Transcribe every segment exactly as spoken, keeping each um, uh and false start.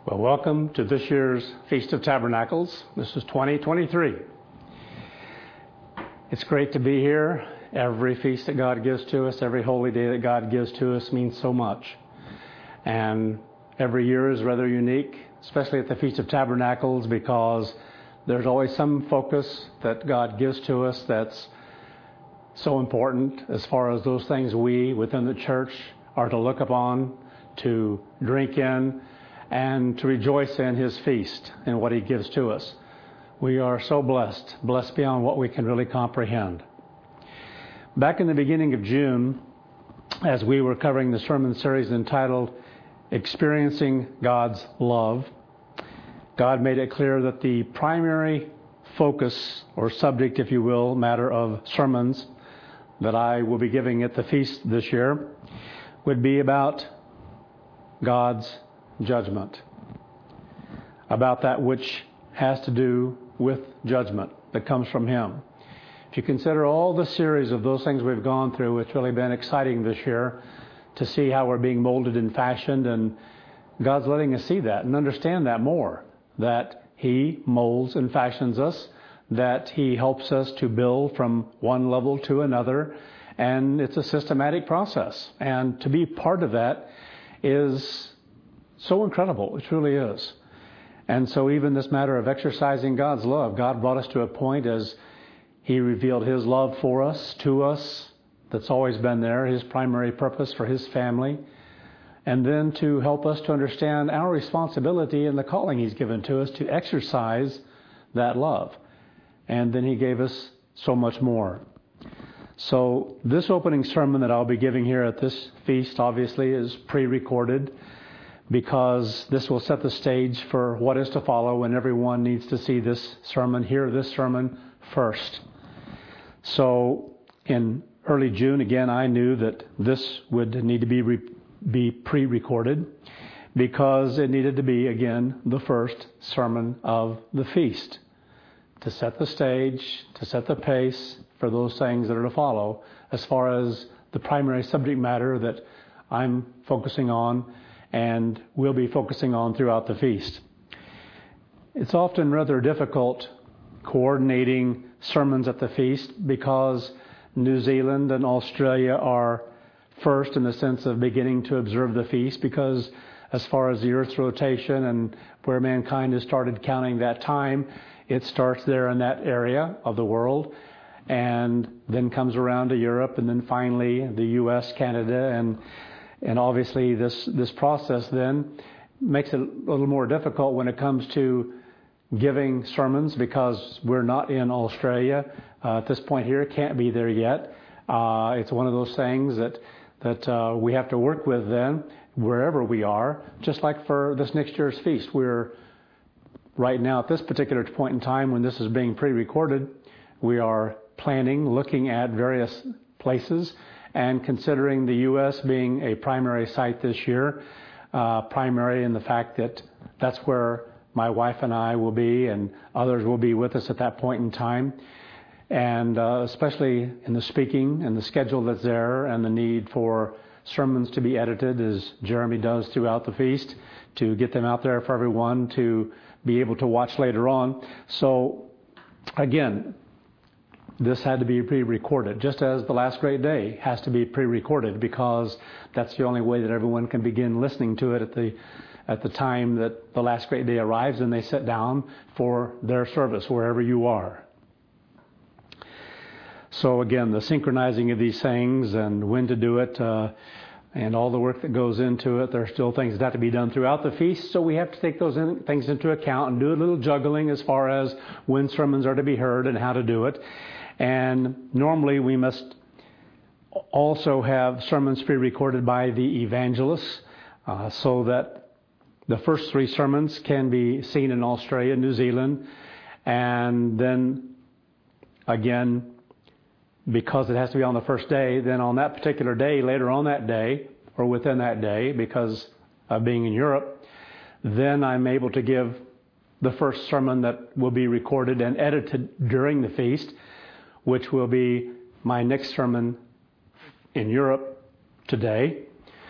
Well, welcome to this year's Feast of Tabernacles. This is twenty twenty-three. It's great to be here. Every feast that God gives to us, every holy day that God gives to us means so much. And every year is rather unique, especially at the Feast of Tabernacles, because there's always some focus that God gives to us that's so important as far as those things we within the church are to look upon, to drink in, and to rejoice in His feast and what He gives to us. We are so blessed, blessed beyond what we can really comprehend. Back in the beginning of June, as we were covering the sermon series entitled Experiencing God's Love, God made it clear that the primary focus or subject, if you will, matter of sermons that I will be giving at the feast this year would be about God's judgment, about that which has to do with judgment that comes from Him. If you consider all the series of those things we've gone through, it's really been exciting this year to see how we're being molded and fashioned, and God's letting us see that and understand that more, that He molds and fashions us, that He helps us to build from one level to another, and it's a systematic process. And to be part of that is so incredible. It truly is. And so even this matter of exercising God's love, God brought us to a point as He revealed His love for us, to us, that's always been there, His primary purpose for His family, and then to help us to understand our responsibility and the calling He's given to us to exercise that love. And then He gave us so much more. So this opening sermon that I'll be giving here at this feast obviously is pre-recorded, because this will set the stage for what is to follow, and everyone needs to see this sermon, hear this sermon first. So in early June, again, I knew that this would need to be re- be pre-recorded, because it needed to be, again, the first sermon of the feast, to set the stage, to set the pace for those things that are to follow, as far as the primary subject matter that I'm focusing on and we'll be focusing on throughout the feast. It's often rather difficult coordinating sermons at the feast, because New Zealand and Australia are first in the sense of beginning to observe the feast, because as far as the Earth's rotation and where mankind has started counting that time, it starts there in that area of the world, and then comes around to Europe, and then finally the U S, Canada, and And obviously this, this process then makes it a little more difficult when it comes to giving sermons, because we're not in Australia uh, at this point here, can't be there yet. Uh, it's one of those things that, that uh, we have to work with then wherever we are, just like for this next year's feast. We're right now at this particular point in time when this is being pre-recorded, we are planning, looking at various places, and considering the U S being a primary site this year, uh, primary in the fact that that's where my wife and I will be, and others will be with us at that point in time, and uh, especially in the speaking and the schedule that's there, and the need for sermons to be edited, as Jeremy does throughout the feast, to get them out there for everyone to be able to watch later on. So again, this had to be pre-recorded, just as the last great day has to be pre-recorded, because that's the only way that everyone can begin listening to it at the at the time that the last great day arrives and they sit down for their service wherever you are. So again, the synchronizing of these things and when to do it, uh, and all the work that goes into it, there are still things that have to be done throughout the feast, so we have to take those in, things into account and do a little juggling as far as when sermons are to be heard and how to do it. And normally we must also have sermons pre-recorded by the evangelists, uh, so that the first three sermons can be seen in Australia, New Zealand, and then again, because it has to be on the first day, then on that particular day, later on that day, or within that day, because of being in Europe, then I'm able to give the first sermon that will be recorded and edited during the feast, which will be my next sermon in Europe today.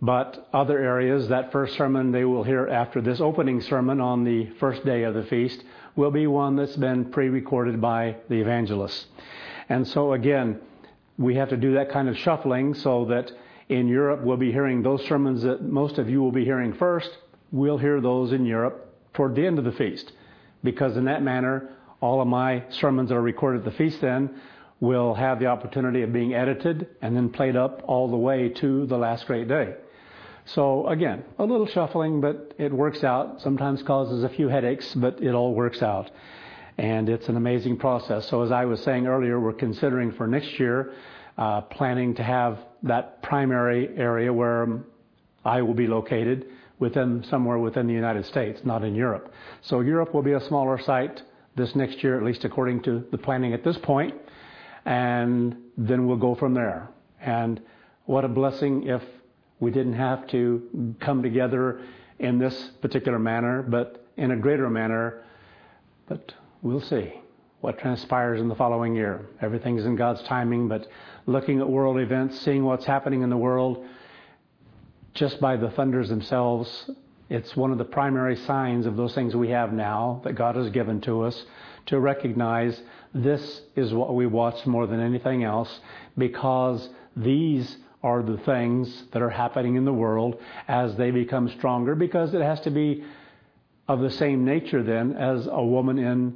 But other areas, that first sermon they will hear after this opening sermon on the first day of the feast will be one that's been pre-recorded by the evangelists. And so again, we have to do that kind of shuffling so that in Europe we'll be hearing those sermons that most of you will be hearing first. We'll hear those in Europe toward the end of the feast. Because in that manner, all of my sermons that are recorded at the feast then will have the opportunity of being edited and then played up all the way to the last great day. So again, a little shuffling, but it works out. Sometimes causes a few headaches, but it all works out. And it's an amazing process. So as I was saying earlier, we're considering for next year, uh, planning to have that primary area where I will be located within somewhere within the United States, not in Europe. So Europe will be a smaller site this next year, at least according to the planning at this point. And then we'll go from there. And what a blessing if we didn't have to come together in this particular manner, but in a greater manner. But we'll see what transpires in the following year. Everything's in God's timing, but looking at world events, seeing what's happening in the world, just by the thunders themselves, it's one of the primary signs of those things we have now that God has given to us to recognize this is what we watch more than anything else, because these are the things that are happening in the world as they become stronger, because it has to be of the same nature then as a woman in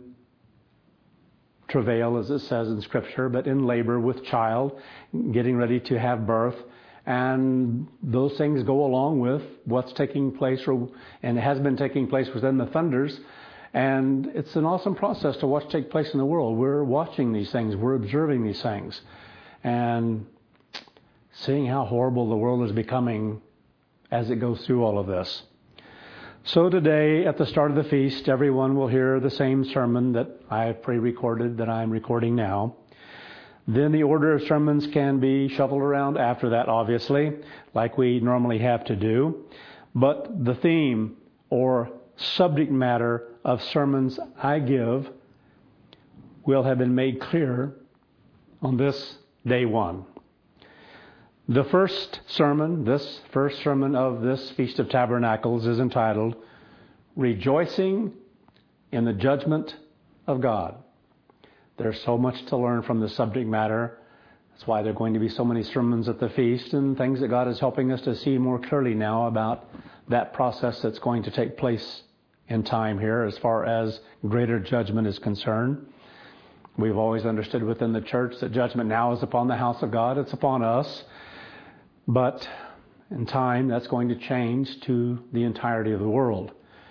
travail, as it says in Scripture, but in labor with child, getting ready to have birth. And those things go along with what's taking place, or, and has been taking place within the thunders. And it's an awesome process to watch take place in the world. We're watching these things. We're observing these things. And seeing how horrible the world is becoming as it goes through all of this. So today, at the start of the feast, everyone will hear the same sermon that I have pre-recorded, that I'm recording now. Then the order of sermons can be shuffled around after that, obviously, like we normally have to do. But the theme or subject matter of sermons I give will have been made clear on this day one. The first sermon, this first sermon of this Feast of Tabernacles is entitled, Rejoicing in the Judgment of God. There's so much to learn from the subject matter. That's why there are going to be so many sermons at the feast and things that God is helping us to see more clearly now about that process that's going to take place in time here as far as greater judgment is concerned. We've always understood within the church that judgment now is upon the house of God. It's upon us. But in time, that's going to change to the entirety of the world.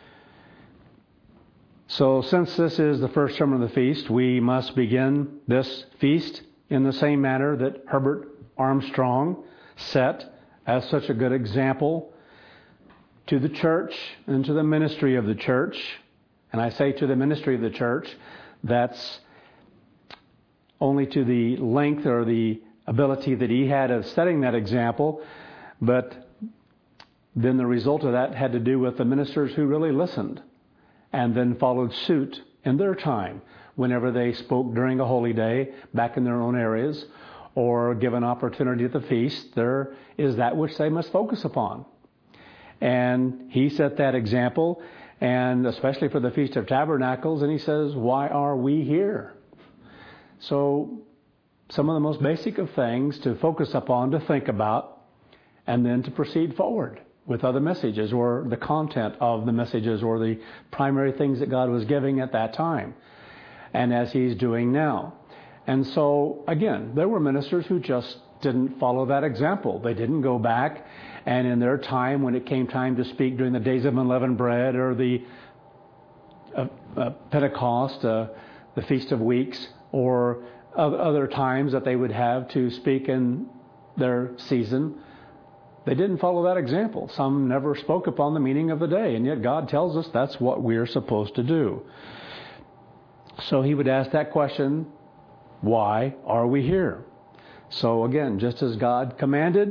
So since this is the first sermon of the feast, we must begin this feast in the same manner that Herbert Armstrong set as such a good example to the church and to the ministry of the church. And I say to the ministry of the church, that's only to the length or the ability that he had of setting that example, but then the result of that had to do with the ministers who really listened and then followed suit in their time whenever they spoke during a holy day back in their own areas or given opportunity at the feast. There is that which they must focus upon. And he set that example, and especially for the Feast of Tabernacles, and he says, why are we here? So some of the most basic of things to focus upon, to think about, and then to proceed forward with other messages or the content of the messages or the primary things that God was giving at that time, and as He's doing now. And so, again, there were ministers who just didn't follow that example. They didn't go back and in their time, when it came time to speak during the days of unleavened bread or the uh, uh, Pentecost, uh, the Feast of Weeks, or other times that they would have to speak in their season, they didn't follow that example. Some never spoke upon the meaning of the day, and yet God tells us that's what we're supposed to do. So he would ask that question, why are we here? So again, just as God commanded,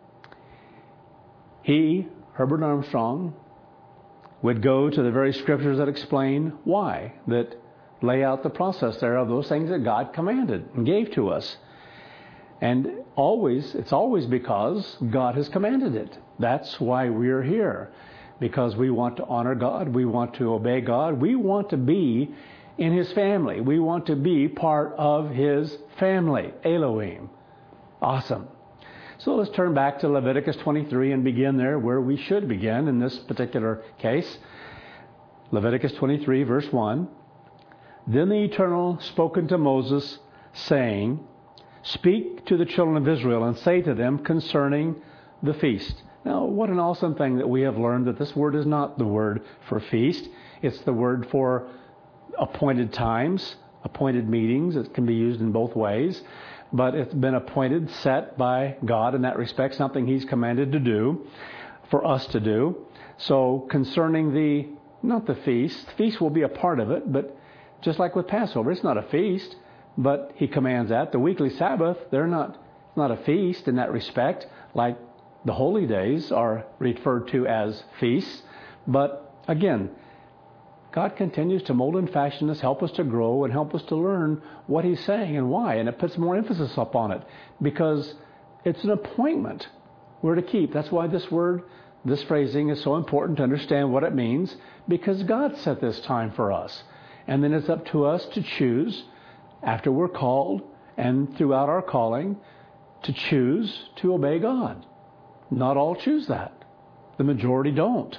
he, Herbert Armstrong, would go to the very scriptures that explain why, that lay out the process there of those things that God commanded and gave to us. And always, it's always because God has commanded it. That's why we're here. Because we want to honor God. We want to obey God. We want to be in His family. We want to be part of His family. Elohim. Awesome. So let's turn back to Leviticus twenty-three and begin there where we should begin in this particular case. Leviticus twenty-three, verse one. Then the Eternal spoke unto Moses, saying, Speak to the children of Israel and say to them concerning the feast. Now, what an awesome thing that we have learned that this word is not the word for feast. It's the word for appointed times, appointed meetings. It can be used in both ways. But it's been appointed, set by God in that respect, something He's commanded to do, for us to do. So concerning the, not the feast, the feast will be a part of it, but just like with Passover, it's not a feast. But He commands that. The weekly Sabbath, they're not, not a feast in that respect, like the holy days are referred to as feasts. But again, God continues to mold and fashion us, help us to grow, and help us to learn what He's saying and why. And it puts more emphasis upon it because it's an appointment we're to keep. That's why this word, this phrasing is so important to understand what it means, because God set this time for us. And then it's up to us to choose, after we're called and throughout our calling, to choose to obey God. Not all choose that. The majority don't.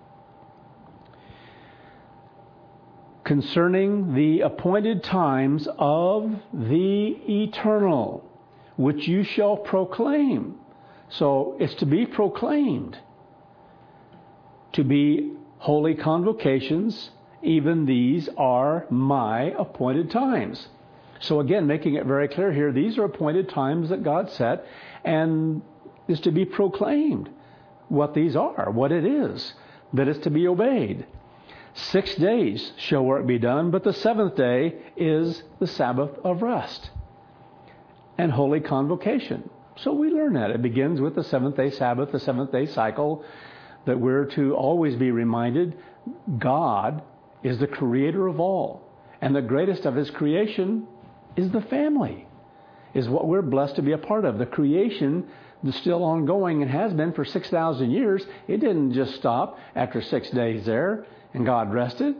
Concerning the appointed times of the Eternal, which you shall proclaim. So it's to be proclaimed. To be holy convocations, even these are my appointed times. So again, making it very clear here, these are appointed times that God set, and is to be proclaimed what these are, what it is, that is to be obeyed. Six days shall work be done, but the seventh day is the Sabbath of rest and holy convocation. So we learn that. It begins with the seventh day Sabbath, the seventh day cycle, that we're to always be reminded God is the creator of all. And the greatest of His creation is the family, is what we're blessed to be a part of. The creation is still ongoing and has been for six thousand years. It didn't just stop after six days there and God rested.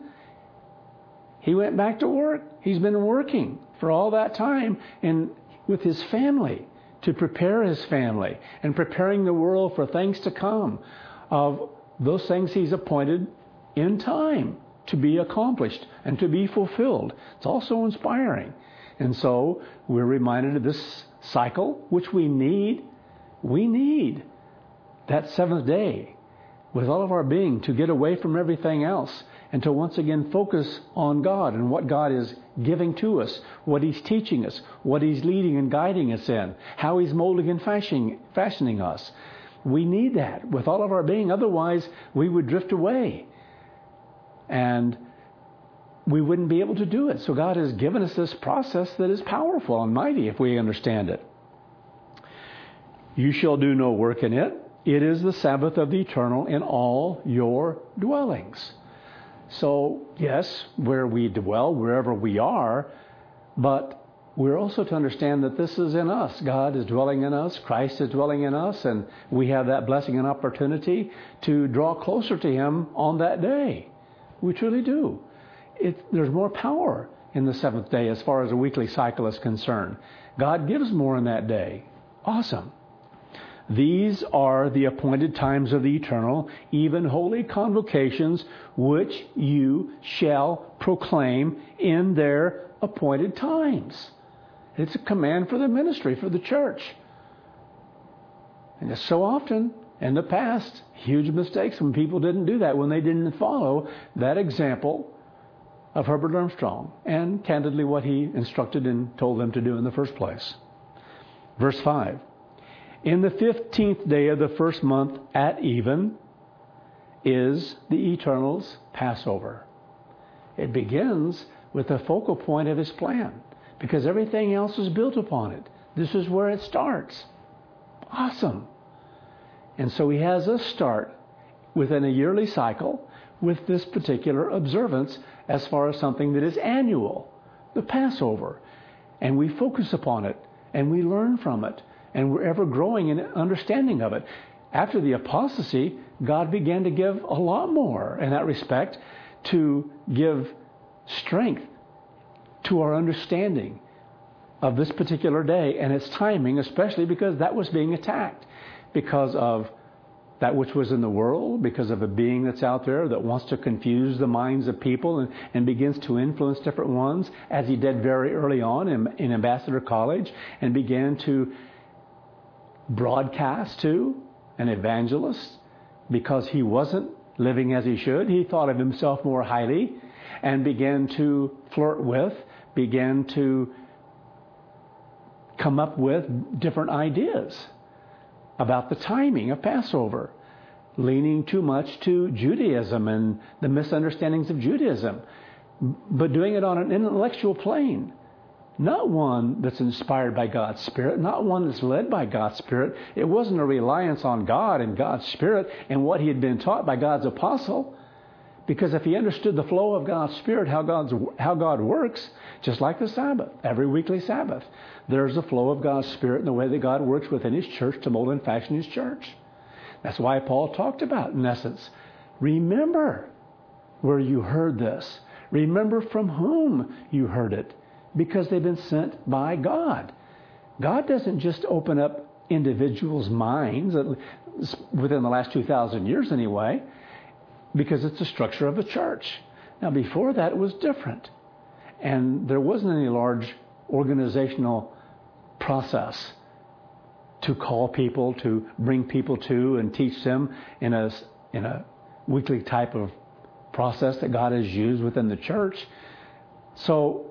He went back to work. He's been working for all that time and with His family to prepare His family and preparing the world for things to come, of those things He's appointed in time to be accomplished and to be fulfilled. It's also inspiring. And so we're reminded of this cycle, which we need. We need that seventh day with all of our being to get away from everything else and to once again focus on God and what God is giving to us, what He's teaching us, what He's leading and guiding us in, how He's molding and fashioning, fashioning us. We need that with all of our being. Otherwise, we would drift away and we wouldn't be able to do it. So God has given us this process that is powerful and mighty if we understand it. You shall do no work in it. It is the Sabbath of the Eternal in all your dwellings. So, yes, where we dwell, wherever we are, but we're also to understand that this is in us. God is dwelling in us. Christ is dwelling in us. And we have that blessing and opportunity to draw closer to Him on that day. We truly do. It, there's more power in the seventh day as far as a weekly cycle is concerned. God gives more in that day. Awesome. These are the appointed times of the Eternal, even holy convocations, which you shall proclaim in their appointed times. It's a command for the ministry, for the church. And so often in the past, huge mistakes when people didn't do that, when they didn't follow that example of Herbert Armstrong and candidly what he instructed and told them to do in the first place. Verse five. In the fifteenth day of the first month at even is the Eternal's Passover. It begins with the focal point of His plan because everything else is built upon it. This is where it starts. Awesome. And so He has us start within a yearly cycle with this particular observance as far as something that is annual, the Passover. And we focus upon it and we learn from it, and we're ever growing in understanding of it. After the apostasy, God began to give a lot more in that respect, to give strength to our understanding of this particular day and its timing, especially because that was being attacked because of that which was in the world, because of a being that's out there that wants to confuse the minds of people and, and begins to influence different ones, as he did very early on in, in Ambassador College, and began to broadcast to an evangelist because he wasn't living as he should. He thought of himself more highly and began to flirt with, began to come up with different ideas about the timing of Passover, leaning too much to Judaism and the misunderstandings of Judaism, but doing it on an intellectual plane, not one that's inspired by God's Spirit, not one that's led by God's Spirit. It wasn't a reliance on God and God's Spirit and what he had been taught by God's apostle. Because if he understood the flow of God's Spirit, how God's how God works, just like the Sabbath, every weekly Sabbath, there's a flow of God's Spirit in the way that God works within his church to mold and fashion his church. That's why Paul talked about, in essence, remember where you heard this. Remember from whom you heard it, because they've been sent by God. God doesn't just open up individuals' minds, within the last two thousand years anyway, because it's the structure of the church. Now, before that, it was different. And there wasn't any large organizational process to call people, to bring people to and teach them in a, in a weekly type of process that God has used within the church. So,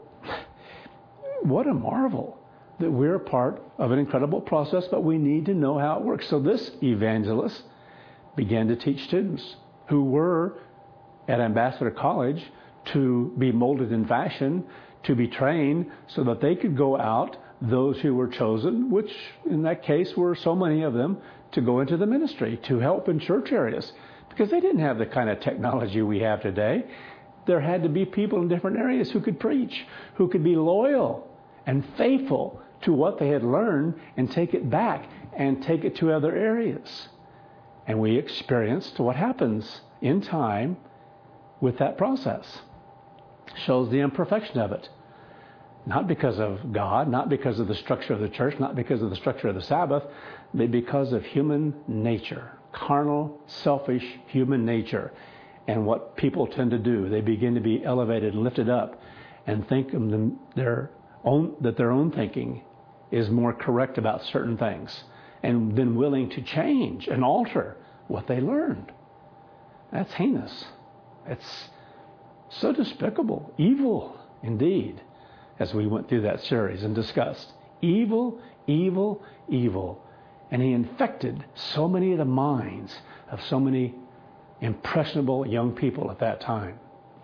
what a marvel that we're a part of an incredible process, but we need to know how it works. So this evangelist began to teach students who were at Ambassador College to be molded in fashion, to be trained so that they could go out, those who were chosen, which in that case were so many of them, to go into the ministry, to help in church areas. Because they didn't have the kind of technology we have today. There had to be people in different areas who could preach, who could be loyal and faithful to what they had learned and take it back and take it to other areas. And we experienced what happens in time with that process. Shows the imperfection of it. Not because of God, not because of the structure of the church, not because of the structure of the Sabbath, but because of human nature. Carnal, selfish human nature. And what people tend to do, they begin to be elevated and lifted up and think of them, their own, that their own thinking is more correct about certain things, and then willing to change and alter what they learned. That's heinous. It's so despicable, evil indeed, as we went through that series and discussed. Evil, evil, evil. And he infected so many of the minds of so many impressionable young people at that time.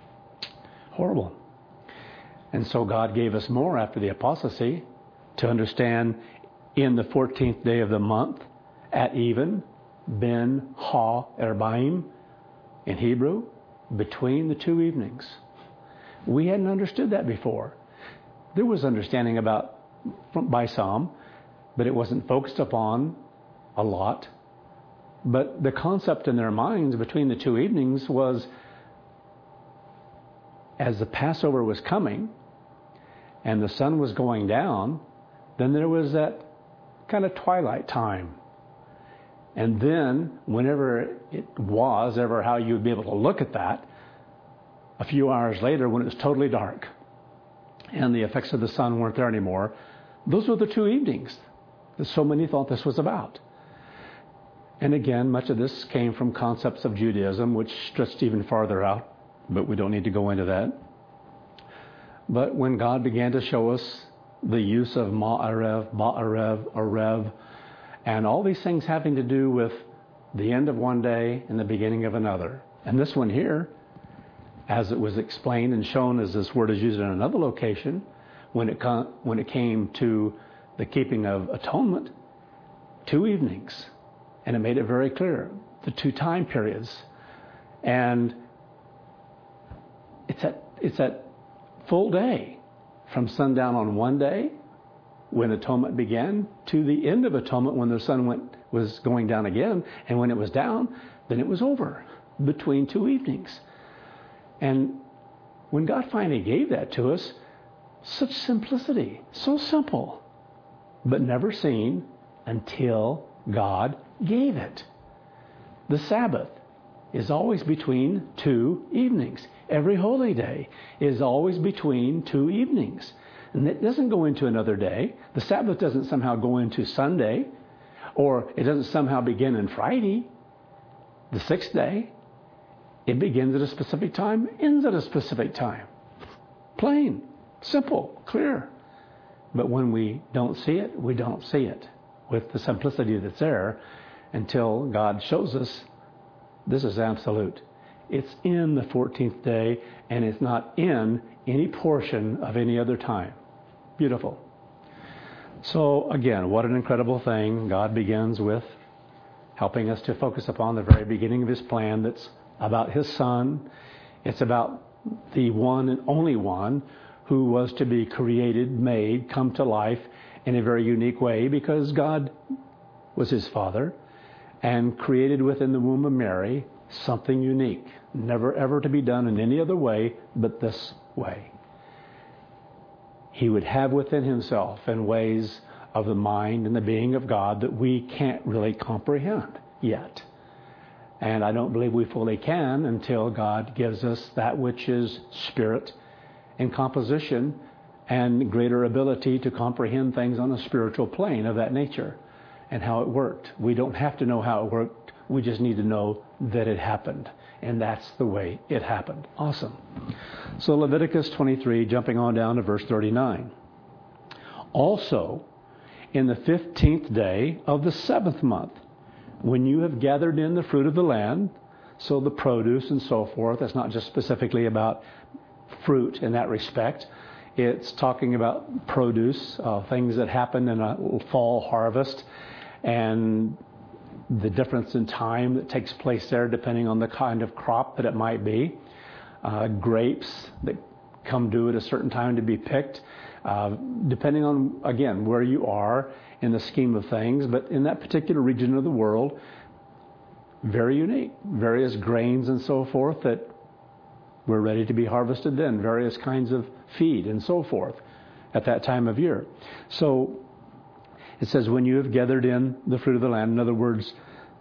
Horrible. And so God gave us more after the apostasy to understand in the fourteenth day of the month at even, Ben Ha Erbaim in Hebrew, between the two evenings. We hadn't understood that before. There was understanding about by some, but it wasn't focused upon a lot. But the concept in their minds between the two evenings was, as the Passover was coming and the sun was going down, then there was that kind of twilight time. And then, whenever it was, ever how you would be able to look at that, a few hours later when it was totally dark and the effects of the sun weren't there anymore, those were the two evenings that so many thought this was about. And again, much of this came from concepts of Judaism, which stretched even farther out, but we don't need to go into that. But when God began to show us the use of Ma'arev, Ba'arev, Arev, and all these things having to do with the end of one day and the beginning of another. And this one here, as it was explained and shown as this word is used in another location, when it, com- when it came to the keeping of atonement, two evenings. And it made it very clear, the two time periods. And it's at, it's at full day, from sundown on one day, when atonement began to the end of atonement when the sun went was going down again. And when it was down, then it was over between two evenings. And when God finally gave that to us, such simplicity, so simple, but never seen until God gave it. The Sabbath is always between two evenings. Every holy day is always between two evenings. And it doesn't go into another day. The Sabbath doesn't somehow go into Sunday, or it doesn't somehow begin on Friday, the sixth day. It begins at a specific time, ends at a specific time. Plain, simple, clear. But when we don't see it, we don't see it with the simplicity that's there until God shows us this is absolute. It's in the fourteenth day, and it's not in any portion of any other time. Beautiful. So again, what an incredible thing. God begins with helping us to focus upon the very beginning of His plan that's about His Son. It's about the one and only one who was to be created, made, come to life in a very unique way because God was His Father and created within the womb of Mary something unique, never ever to be done in any other way but this way. He would have within Himself in ways of the mind and the being of God that we can't really comprehend yet. And I don't believe we fully can until God gives us that which is spirit and composition and greater ability to comprehend things on a spiritual plane of that nature and how it worked. We don't have to know how it worked. We just need to know that it happened. And that's the way it happened. Awesome. So Leviticus twenty-three, jumping on down to verse thirty-nine. Also, in the fifteenth day of the seventh month, when you have gathered in the fruit of the land, so the produce and so forth, that's not just specifically about fruit in that respect. It's talking about produce, uh, things that happen in a fall harvest, and the difference in time that takes place there depending on the kind of crop that it might be. Uh, grapes that come due at a certain time to be picked, uh, depending on, again, where you are in the scheme of things. But in that particular region of the world, very unique. Various grains and so forth that were ready to be harvested then. Various kinds of feed and so forth at that time of year. So it says, when you have gathered in the fruit of the land, in other words,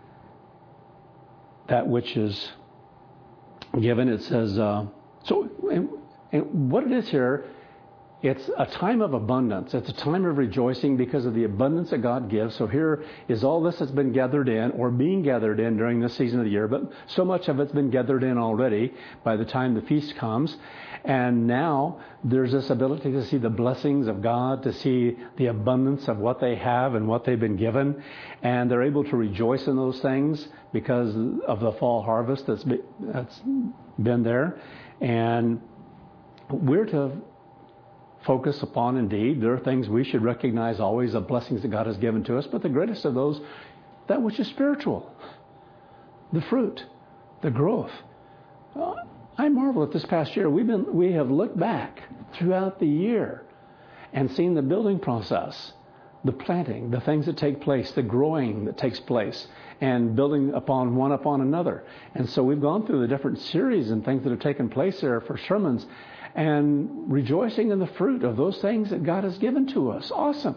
that which is given, it says, uh, so and, and what it is here, it's a time of abundance. It's a time of rejoicing because of the abundance that God gives. So here is all this that's been gathered in or being gathered in during this season of the year, but so much of it's been gathered in already by the time the feast comes. And now there's this ability to see the blessings of God, to see the abundance of what they have and what they've been given. And they're able to rejoice in those things because of the fall harvest that's been, that's been there. And we're to focus upon, indeed, there are things we should recognize always, the blessings that God has given to us, but the greatest of those, that which is spiritual, the fruit, the growth. Uh, I marvel at this past year. We've been, we have looked back throughout the year and seen the building process, the planting, the things that take place, the growing that takes place, and building upon one upon another. And so we've gone through the different series and things that have taken place there for sermons, and rejoicing in the fruit of those things that God has given to us. Awesome.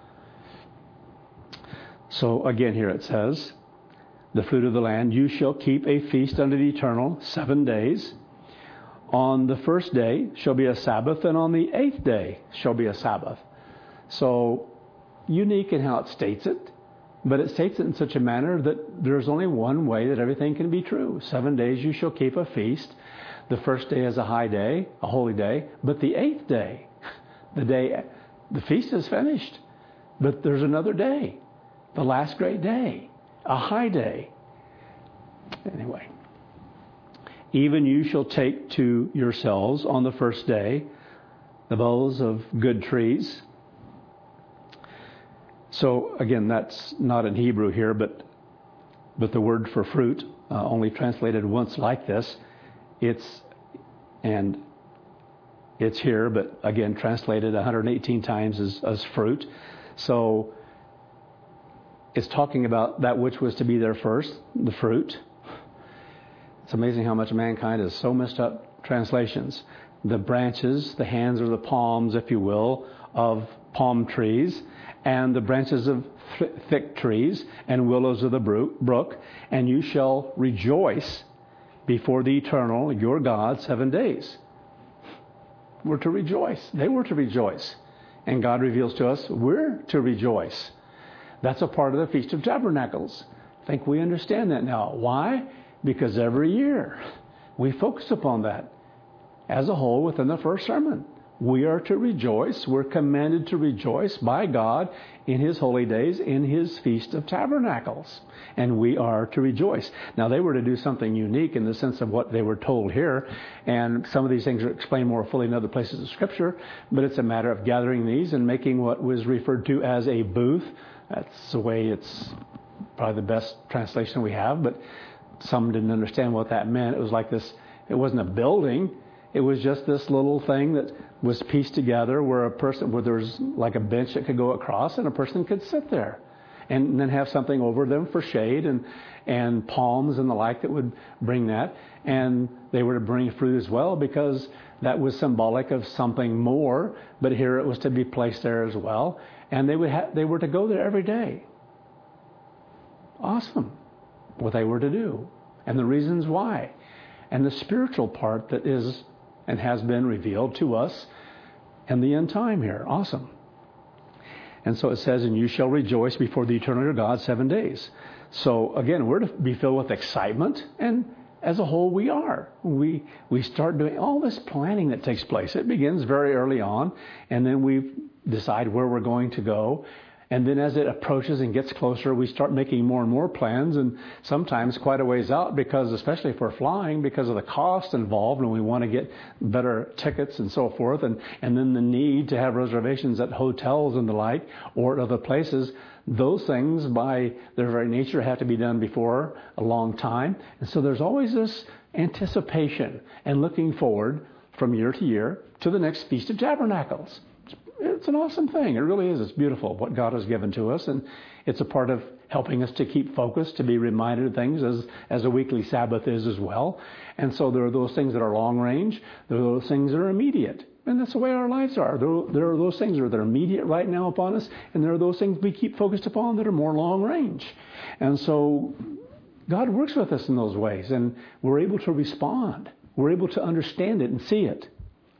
So again here it says, the fruit of the land, you shall keep a feast unto the eternal seven days. On the first day shall be a Sabbath, and on the eighth day shall be a Sabbath. So unique in how it states it, but it states it in such a manner that there's only one way that everything can be true. Seven days you shall keep a feast. The first day is a high day, a holy day, but the eighth day, the day, the feast is finished, but there's another day, the last great day, a high day. Anyway, even you shall take to yourselves on the first day the boughs of good trees. So again, that's not in Hebrew here, but but the word for fruit, uh, only translated once like this. It's, and it's here, but again, translated one hundred eighteen times as, as fruit. So it's talking about that which was to be there first, the fruit. It's amazing how much mankind has so messed up translations. The branches, the hands or the palms, if you will, of palm trees, and the branches of th- thick trees and willows of the brook, and you shall rejoice before the eternal, your God, seven days. We're to rejoice. They were to rejoice. And God reveals to us, we're to rejoice. That's a part of the Feast of Tabernacles. I think we understand that now. Why? Because every year we focus upon that as a whole within the first sermon. We are to rejoice. We're commanded to rejoice by God in His holy days, in His Feast of Tabernacles. And we are to rejoice. Now, they were to do something unique in the sense of what they were told here. And some of these things are explained more fully in other places of Scripture. But it's a matter of gathering these and making what was referred to as a booth. That's the way it's probably the best translation we have. But some didn't understand what that meant. It was like this, it wasn't a building. It was just this little thing that was pieced together where a person, where there was like a bench that could go across and a person could sit there and then have something over them for shade and, and palms and the like that would bring that. And they were to bring fruit as well because that was symbolic of something more, but here it was to be placed there as well. And they would ha- they were to go there every day. Awesome. What they were to do and the reasons why and the spiritual part that is and has been revealed to us in the end time here. Awesome. And so it says, and you shall rejoice before the eternal your God seven days. So again, we're to be filled with excitement, and as a whole we are. We we start doing all this planning that takes place. It begins very early on, and then we decide where we're going to go. And then as it approaches and gets closer, we start making more and more plans, and sometimes quite a ways out because, especially if we're flying, because of the cost involved, and we want to get better tickets and so forth, and, and then the need to have reservations at hotels and the like, or at other places. Those things, by their very nature, have to be done before a long time. And so there's always this anticipation and looking forward from year to year to the next Feast of Tabernacles. It's an awesome thing. It really is. It's beautiful what God has given to us. And it's a part of helping us to keep focused, to be reminded of things as, as a weekly Sabbath is as well. And so there are those things that are long range. There are those things that are immediate. And that's the way our lives are. There, there are those things that are immediate right now upon us. And there are those things we keep focused upon that are more long range. And so God works with us in those ways. And we're able to respond. We're able to understand it and see it.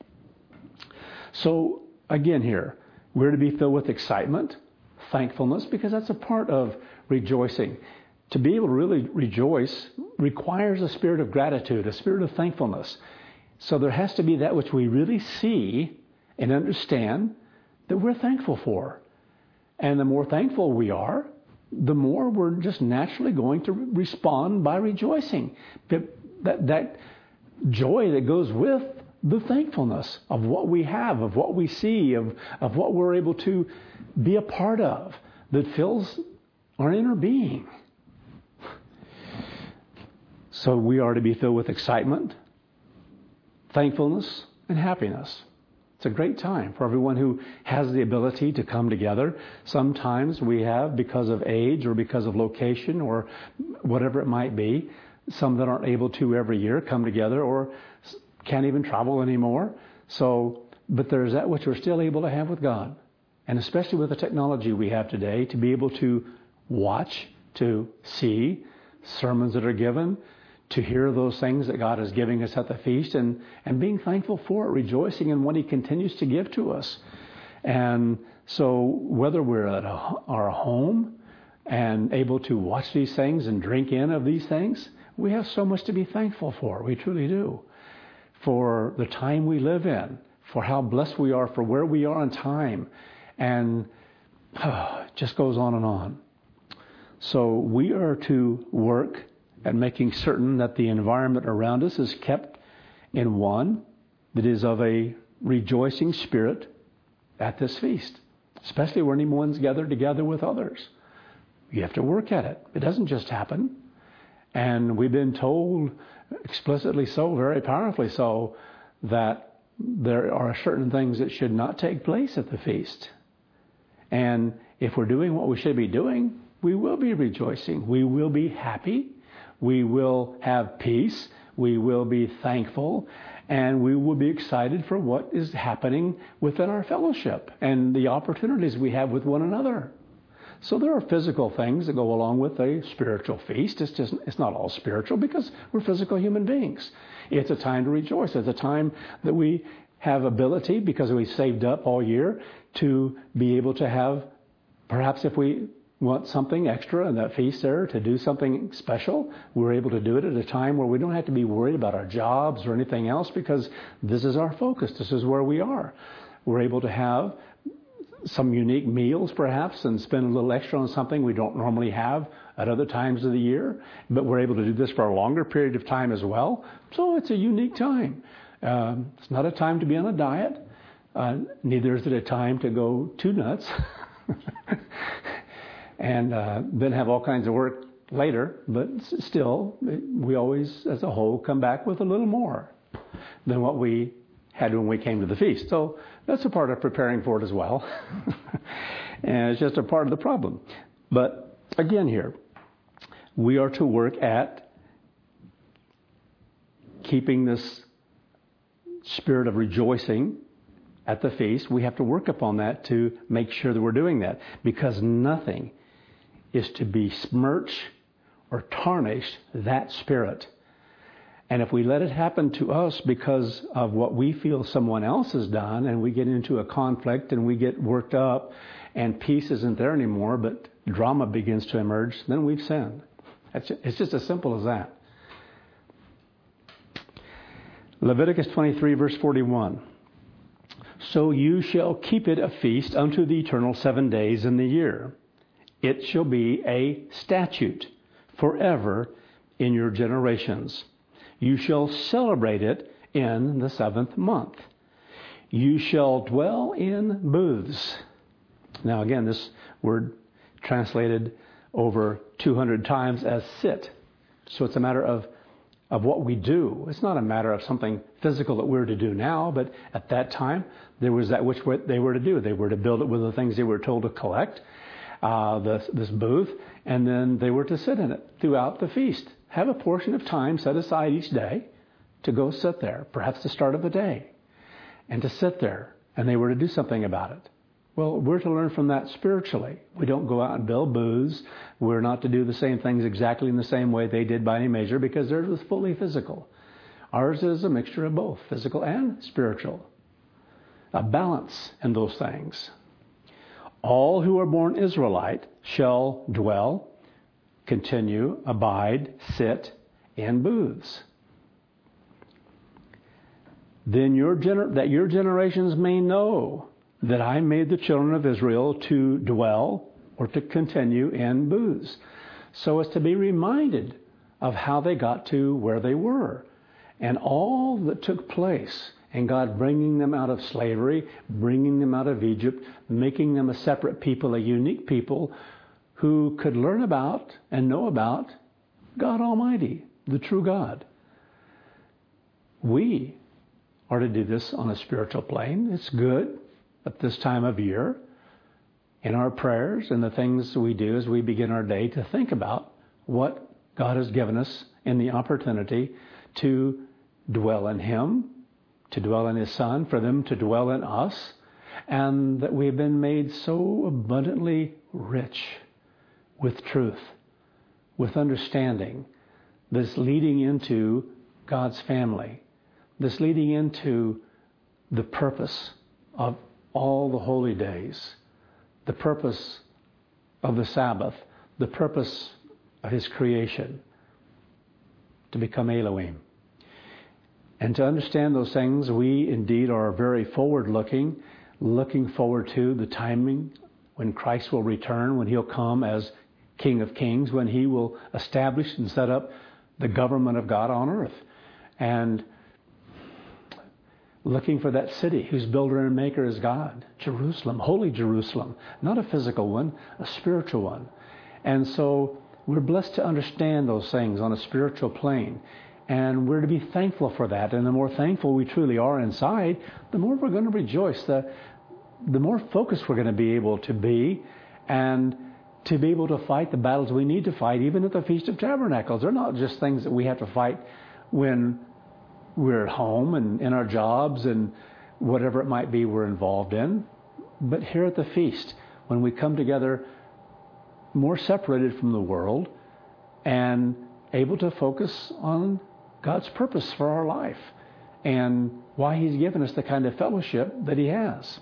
So again here, we're to be filled with excitement, thankfulness, because that's a part of rejoicing. To be able to really rejoice requires a spirit of gratitude, a spirit of thankfulness. So there has to be that which we really see and understand that we're thankful for. And the more thankful we are, the more we're just naturally going to respond by rejoicing. That, that, that joy that goes with the thankfulness of what we have, of what we see, of, of what we're able to be a part of that fills our inner being. So we are to be filled with excitement, thankfulness, and happiness. It's a great time for everyone who has the ability to come together. Sometimes we have, because of age or because of location or whatever it might be, some that aren't able to every year come together or can't even travel anymore. So, but there's that which we're still able to have with God. And especially with the technology we have today, to be able to watch, to see sermons that are given, to hear those things that God is giving us at the feast, and, and being thankful for it, rejoicing in what He continues to give to us. And so whether we're at a, our home and able to watch these things and drink in of these things, we have so much to be thankful for. We truly do. For the time we live in, for how blessed we are, for where we are in time. And oh, it just goes on and on. So we are to work at making certain that the environment around us is kept in one that is of a rejoicing spirit at this feast, especially when anyone's gathered together with others. You have to work at it. It doesn't just happen. And we've been told explicitly so, very powerfully so, that there are certain things that should not take place at the feast. And if we're doing what we should be doing, we will be rejoicing. We will be happy. We will have peace. We will be thankful. And we will be excited for what is happening within our fellowship and the opportunities we have with one another. So there are physical things that go along with a spiritual feast. It's just, it's not all spiritual because we're physical human beings. It's a time to rejoice. It's a time that we have ability, because we saved up all year, to be able to have, perhaps if we want something extra in that feast there, to do something special, we're able to do it at a time where we don't have to be worried about our jobs or anything else, because this is our focus. This is where we are. We're able to have some unique meals perhaps and spend a little extra on something we don't normally have at other times of the year, but we're able to do this for a longer period of time as well. So it's a unique time. Um, it's not a time to be on a diet. Uh, neither is it a time to go too nuts and uh, then have all kinds of work later. But still, we always, as a whole, come back with a little more than what we had when we came to the feast. So that's a part of preparing for it as well. And it's just a part of the problem. But again here, we are to work at keeping this spirit of rejoicing at the feast. We have to work upon that to make sure that we're doing that, because nothing is to besmirch or tarnish that spirit. And if we let it happen to us because of what we feel someone else has done, and we get into a conflict and we get worked up and peace isn't there anymore, but drama begins to emerge, then we've sinned. It's just as simple as that. Leviticus twenty-three, verse forty-one. So you shall keep it a feast unto the eternal seven days in the year. It shall be a statute forever in your generations. You shall celebrate it in the seventh month. You shall dwell in booths. Now again, this word translated over two hundred times as sit. So it's a matter of, of what we do. It's not a matter of something physical that we're to do now, but at that time, there was that which they were to do. They were to build it with the things they were told to collect, uh, this, this booth, and then they were to sit in it throughout the feast. Have a portion of time set aside each day to go sit there, perhaps the start of the day, and to sit there, and they were to do something about it. Well, we're to learn from that spiritually. We don't go out and build booths. We're not to do the same things exactly in the same way they did by any measure, because theirs was fully physical. Ours is a mixture of both, physical and spiritual. A balance in those things. All who are born Israelite shall dwell, continue, abide, sit in booths. Then your gener- that your generations may know that I made the children of Israel to dwell or to continue in booths, so as to be reminded of how they got to where they were and all that took place, and God bringing them out of slavery, bringing them out of Egypt, making them a separate people, a unique people who could learn about and know about God Almighty, the true God. We are to do this on a spiritual plane. It's good at this time of year, in our prayers and the things we do as we begin our day, to think about what God has given us in the opportunity to dwell in Him, to dwell in His Son, for them to dwell in us, and that we've been made so abundantly rich with truth, with understanding, this leading into God's family, this leading into the purpose of all the holy days, the purpose of the Sabbath, the purpose of His creation, to become Elohim. And to understand those things, we indeed are very forward-looking, looking forward to the timing when Christ will return, when He'll come as King of Kings, when He will establish and set up the government of God on earth. And looking for that city whose builder and maker is God, Jerusalem, holy Jerusalem, not a physical one, a spiritual one. And so we're blessed to understand those things on a spiritual plane. And we're to be thankful for that. And the more thankful we truly are inside, the more we're going to rejoice. The, the more focused we're going to be able to be, and to be able to fight the battles we need to fight, even at the Feast of Tabernacles. They're not just things that we have to fight when we're at home and in our jobs and whatever it might be we're involved in. But here at the feast, when we come together more separated from the world and able to focus on God's purpose for our life and why He's given us the kind of fellowship that He has.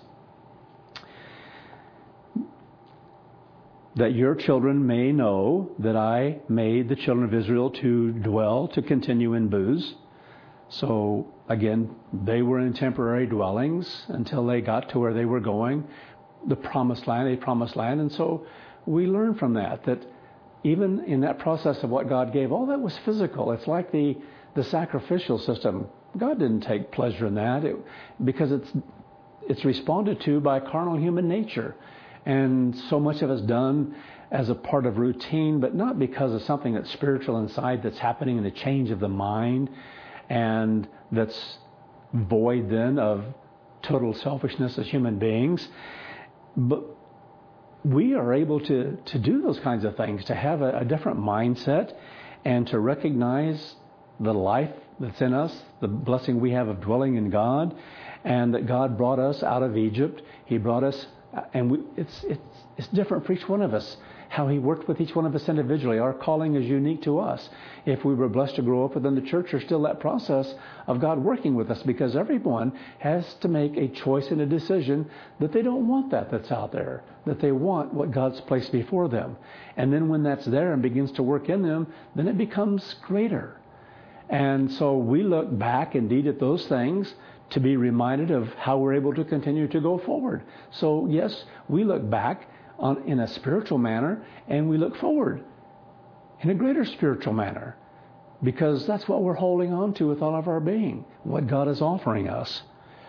That your children may know that I made the children of Israel to dwell, to continue in booths. So again, they were in temporary dwellings until they got to where they were going, the promised land, a promised land. And so we learn from that, that even in that process of what God gave, all that was physical. It's like the, the sacrificial system. God didn't take pleasure in that it, because it's, it's responded to by carnal human nature. And so much of it's done as a part of routine, but not because of something that's spiritual inside that's happening in a change of the mind, and that's void then of total selfishness as human beings. But we are able to, to do those kinds of things, to have a, a different mindset and to recognize the life that's in us, the blessing we have of dwelling in God, and that God brought us out of Egypt. He brought us, and we, it's, it's, it's different for each one of us, how He worked with each one of us individually. Our calling is unique to us. If we were blessed to grow up within the church, there's still that process of God working with us, because everyone has to make a choice and a decision that they don't want that that's out there, that they want what God's placed before them. And then when that's there and begins to work in them, then it becomes greater. And so we look back indeed at those things to be reminded of how we're able to continue to go forward. So yes, we look back on, in a spiritual manner, and we look forward in a greater spiritual manner, because that's what we're holding on to with all of our being, what God is offering us.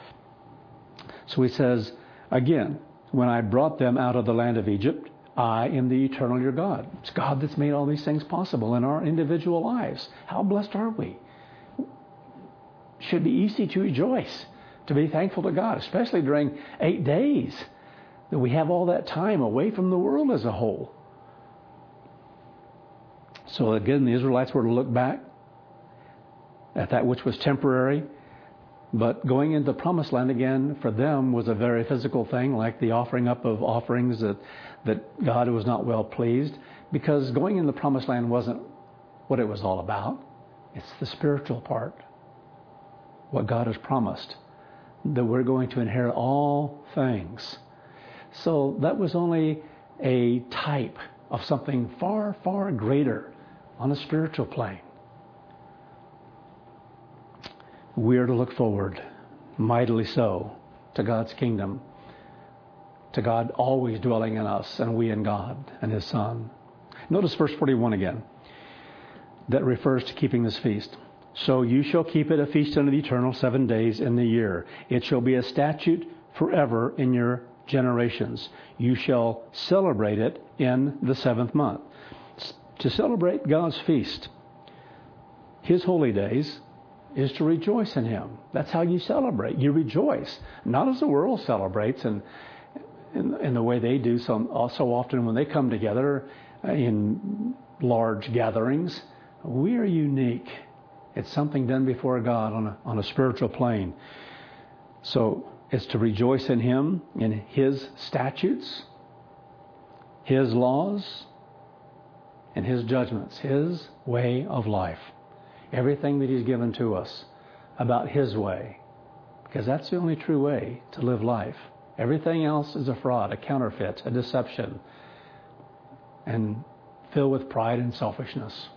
So He says, again, when I brought them out of the land of Egypt, I am the eternal your God. It's God that's made all these things possible in our individual lives. How blessed are we? It should be easy to rejoice, to be thankful to God, especially during eight days, that we have all that time away from the world as a whole. So again, the Israelites were to look back at that which was temporary, but going into the promised land again for them was a very physical thing, like the offering up of offerings that, that God was not well pleased, because going into the promised land wasn't what it was all about. It's the spiritual part, what God has promised, that we're going to inherit all things. So that was only a type of something far, far greater on a spiritual plane. We are to look forward, mightily so, to God's kingdom, to God always dwelling in us, and we in God and His Son. Notice verse forty-one again. That refers to keeping this feast. So you shall keep it a feast unto the eternal seven days in the year. It shall be a statute forever in your generations. You shall celebrate it in the seventh month. To celebrate God's feast, His holy days, is to rejoice in Him. That's how you celebrate. You rejoice, not as the world celebrates and in, in the way they do so, so often when they come together in large gatherings. We are unique. It's something done before God on a, on a spiritual plane. So it's to rejoice in Him, in His statutes, His laws, and His judgments, His way of life. Everything that He's given to us about His way, because that's the only true way to live life. Everything else is a fraud, a counterfeit, a deception, and filled with pride and selfishness.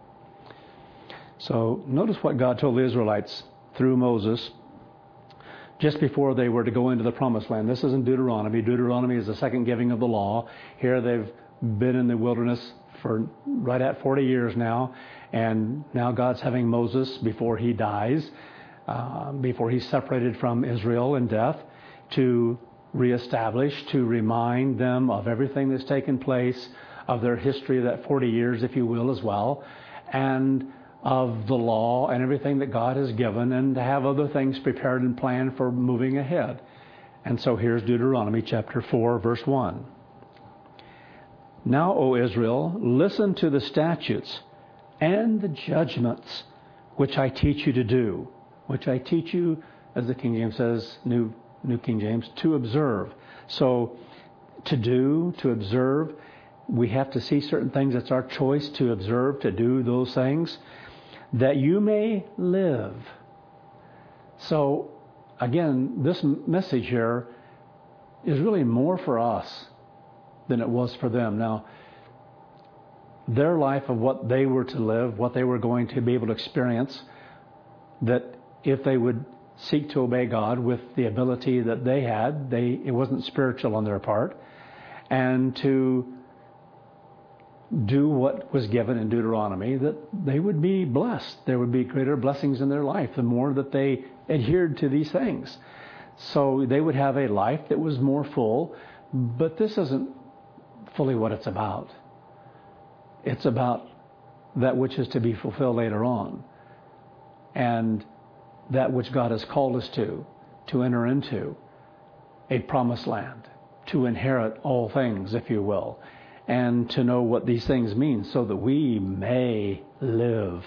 So notice what God told the Israelites through Moses just before they were to go into the promised land. This is in Deuteronomy. Deuteronomy is the second giving of the law. Here they've been in the wilderness for right at forty years now. And now God's having Moses, before he dies, uh, before he's separated from Israel in death, to reestablish, to remind them of everything that's taken place, of their history of that forty years, if you will, as well. And of the law and everything that God has given, and to have other things prepared and planned for moving ahead. And so here's Deuteronomy chapter four, verse one. Now, O Israel, listen to the statutes and the judgments which I teach you to do, which I teach you, as the King James says, New, New King James, to observe. So to do, to observe, we have to see certain things. It's our choice to observe, to do those things, that you may live. So, again, this message here is really more for us than it was for them. Now, their life of what they were to live, what they were going to be able to experience, that if they would seek to obey God with the ability that they had, they it wasn't spiritual on their part, and to do what was given in Deuteronomy, that they would be blessed. There would be greater blessings in their life the more that they adhered to these things. So they would have a life that was more full, but this isn't fully what it's about. It's about that which is to be fulfilled later on, and that which God has called us to, to enter into a promised land, to inherit all things, if you will, and to know what these things mean so that we may live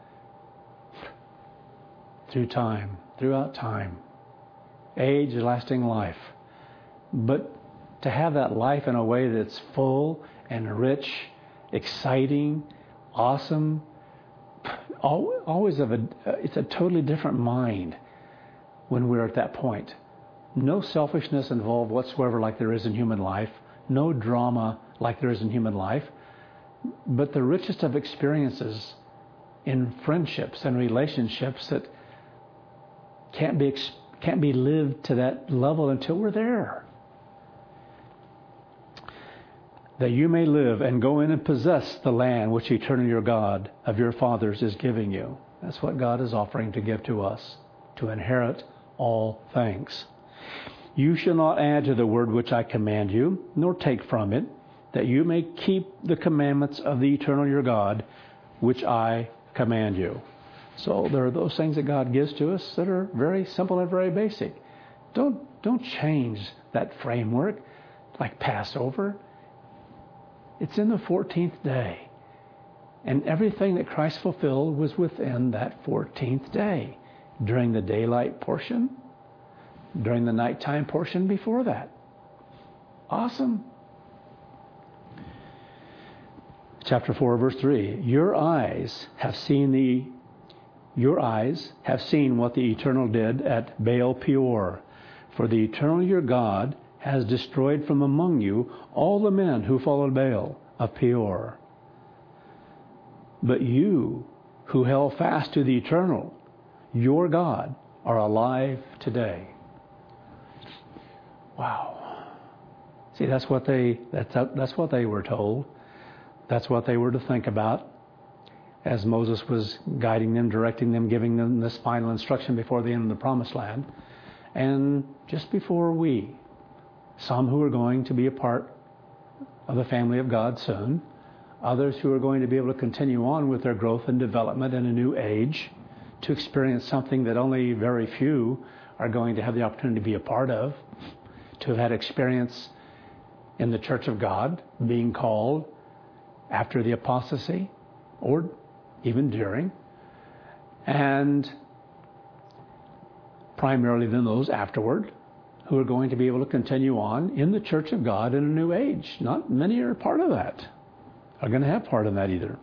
through time, throughout time, age, lasting life. But to have that life in a way that's full and rich, exciting, awesome, always of a, it's a totally different mind when we're at that point. No selfishness involved whatsoever like there is in human life. No drama like there is in human life. But the richest of experiences in friendships and relationships that can't be can't be lived to that level until we're there. That you may live and go in and possess the land which the eternal your God of your fathers is giving you. That's what God is offering to give to us, to inherit all things. You shall not add to the word which I command you, nor take from it, that you may keep the commandments of the eternal your God, which I command you. So there are those things that God gives to us that are very simple and very basic. Don't, don't change that framework like Passover. It's in the fourteenth day. And everything that Christ fulfilled was within that fourteenth day, during the daylight portion, during the nighttime portion before that. Awesome. Chapter four, verse three. Your eyes have seen the your eyes have seen what the Eternal did at Baal Peor. For the Eternal your God has destroyed from among you all the men who followed Baal of Peor. But you who held fast to the Eternal, your God, are alive today. Wow. See, that's what they that's that's what they were told. That's what they were to think about as Moses was guiding them, directing them, giving them this final instruction before the end of the Promised Land. And just before we, some who are going to be a part of the family of God soon, others who are going to be able to continue on with their growth and development in a new age, to experience something that only very few are going to have the opportunity to be a part of, to have had experience in the Church of God, being called after the apostasy, or even during, and primarily then those afterward, who are going to be able to continue on in the Church of God in a new age. Not many are part of that, are going to have part in that either.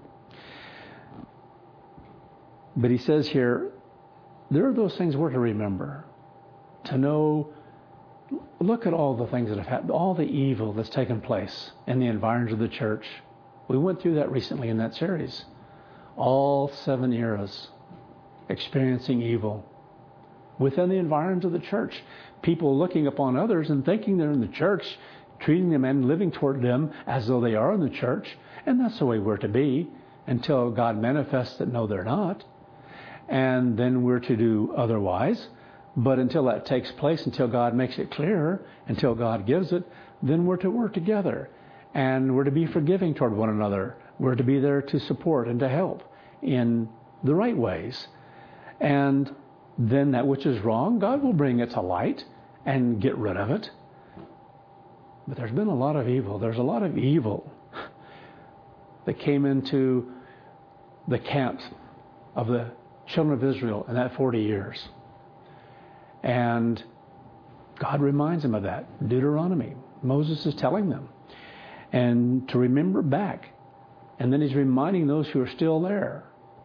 But he says here, there are those things we're to remember, to know, look at all the things that have happened, all the evil that's taken place in the environs of the church. We went through that recently in that series. All seven eras experiencing evil within the environs of the church. People looking upon others and thinking they're in the church, treating them and living toward them as though they are in the church. And that's the way we're to be until God manifests that no, they're not. And then we're to do otherwise. But until that takes place, until God makes it clear, until God gives it, then we're to work together. And we're to be forgiving toward one another. We're to be there to support and to help in the right ways. And then that which is wrong, God will bring it to light and get rid of it. But there's been a lot of evil. There's a lot of evil that came into the camps of the children of Israel in that forty years. And God reminds them of that. Deuteronomy. Moses is telling them. And to remember back. And then he's reminding those who are still there.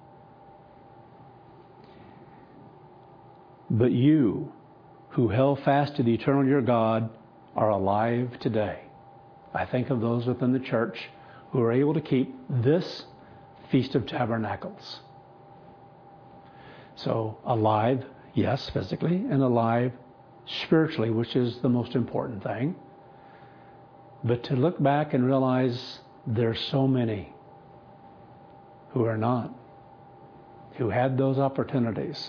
But you, who held fast to the eternal your God, are alive today. I think of those within the church who are able to keep this Feast of Tabernacles. So alive, yes, physically, and alive spiritually, which is the most important thing. But to look back and realize there's so many who are not, who had those opportunities.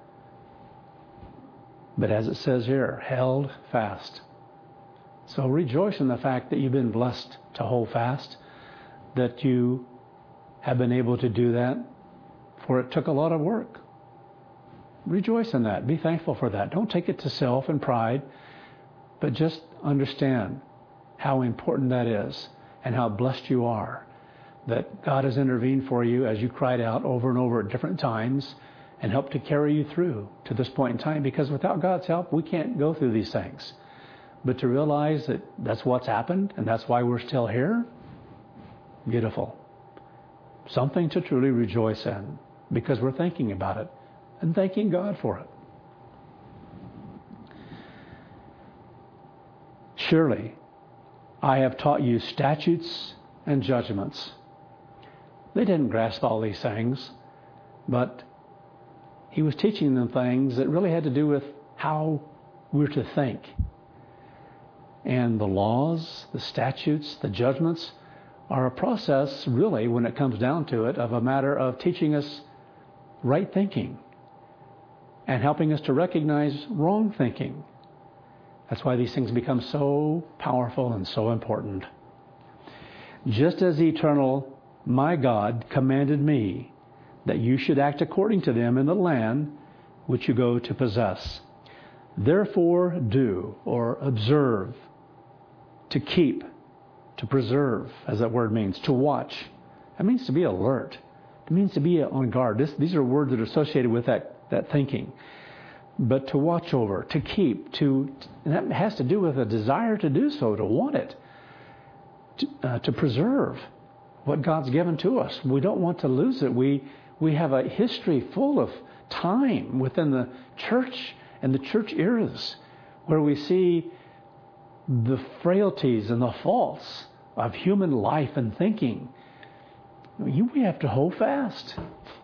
But as it says here, held fast. So rejoice in the fact that you've been blessed to hold fast, that you have been able to do that, for it took a lot of work. Rejoice in that. Be thankful for that. Don't take it to self and pride, but just understand how important that is and how blessed you are that God has intervened for you as you cried out over and over at different times and helped to carry you through to this point in time, because without God's help, we can't go through these things. But to realize that that's what's happened and that's why we're still here, beautiful. Something to truly rejoice in, because we're thinking about it and thanking God for it. Surely, I have taught you statutes and judgments. They didn't grasp all these things, but he was teaching them things that really had to do with how we're to think. And the laws, the statutes, the judgments are a process, really, when it comes down to it, of a matter of teaching us right thinking and helping us to recognize wrong thinking. That's why these things become so powerful and so important. Just as the eternal, my God, commanded me that you should act according to them in the land which you go to possess. Therefore do, or observe, to keep, to preserve, as that word means, to watch. That means to be alert. It means to be on guard. This, these are words that are associated with that, that thinking. But to watch over, to keep, to, and that has to do with a desire to do so, to want it, to, uh, to preserve what God's given to us. We don't want to lose it. We, we have a history full of time within the church and the church eras where we see the frailties and the faults of human life and thinking. We have to hold fast.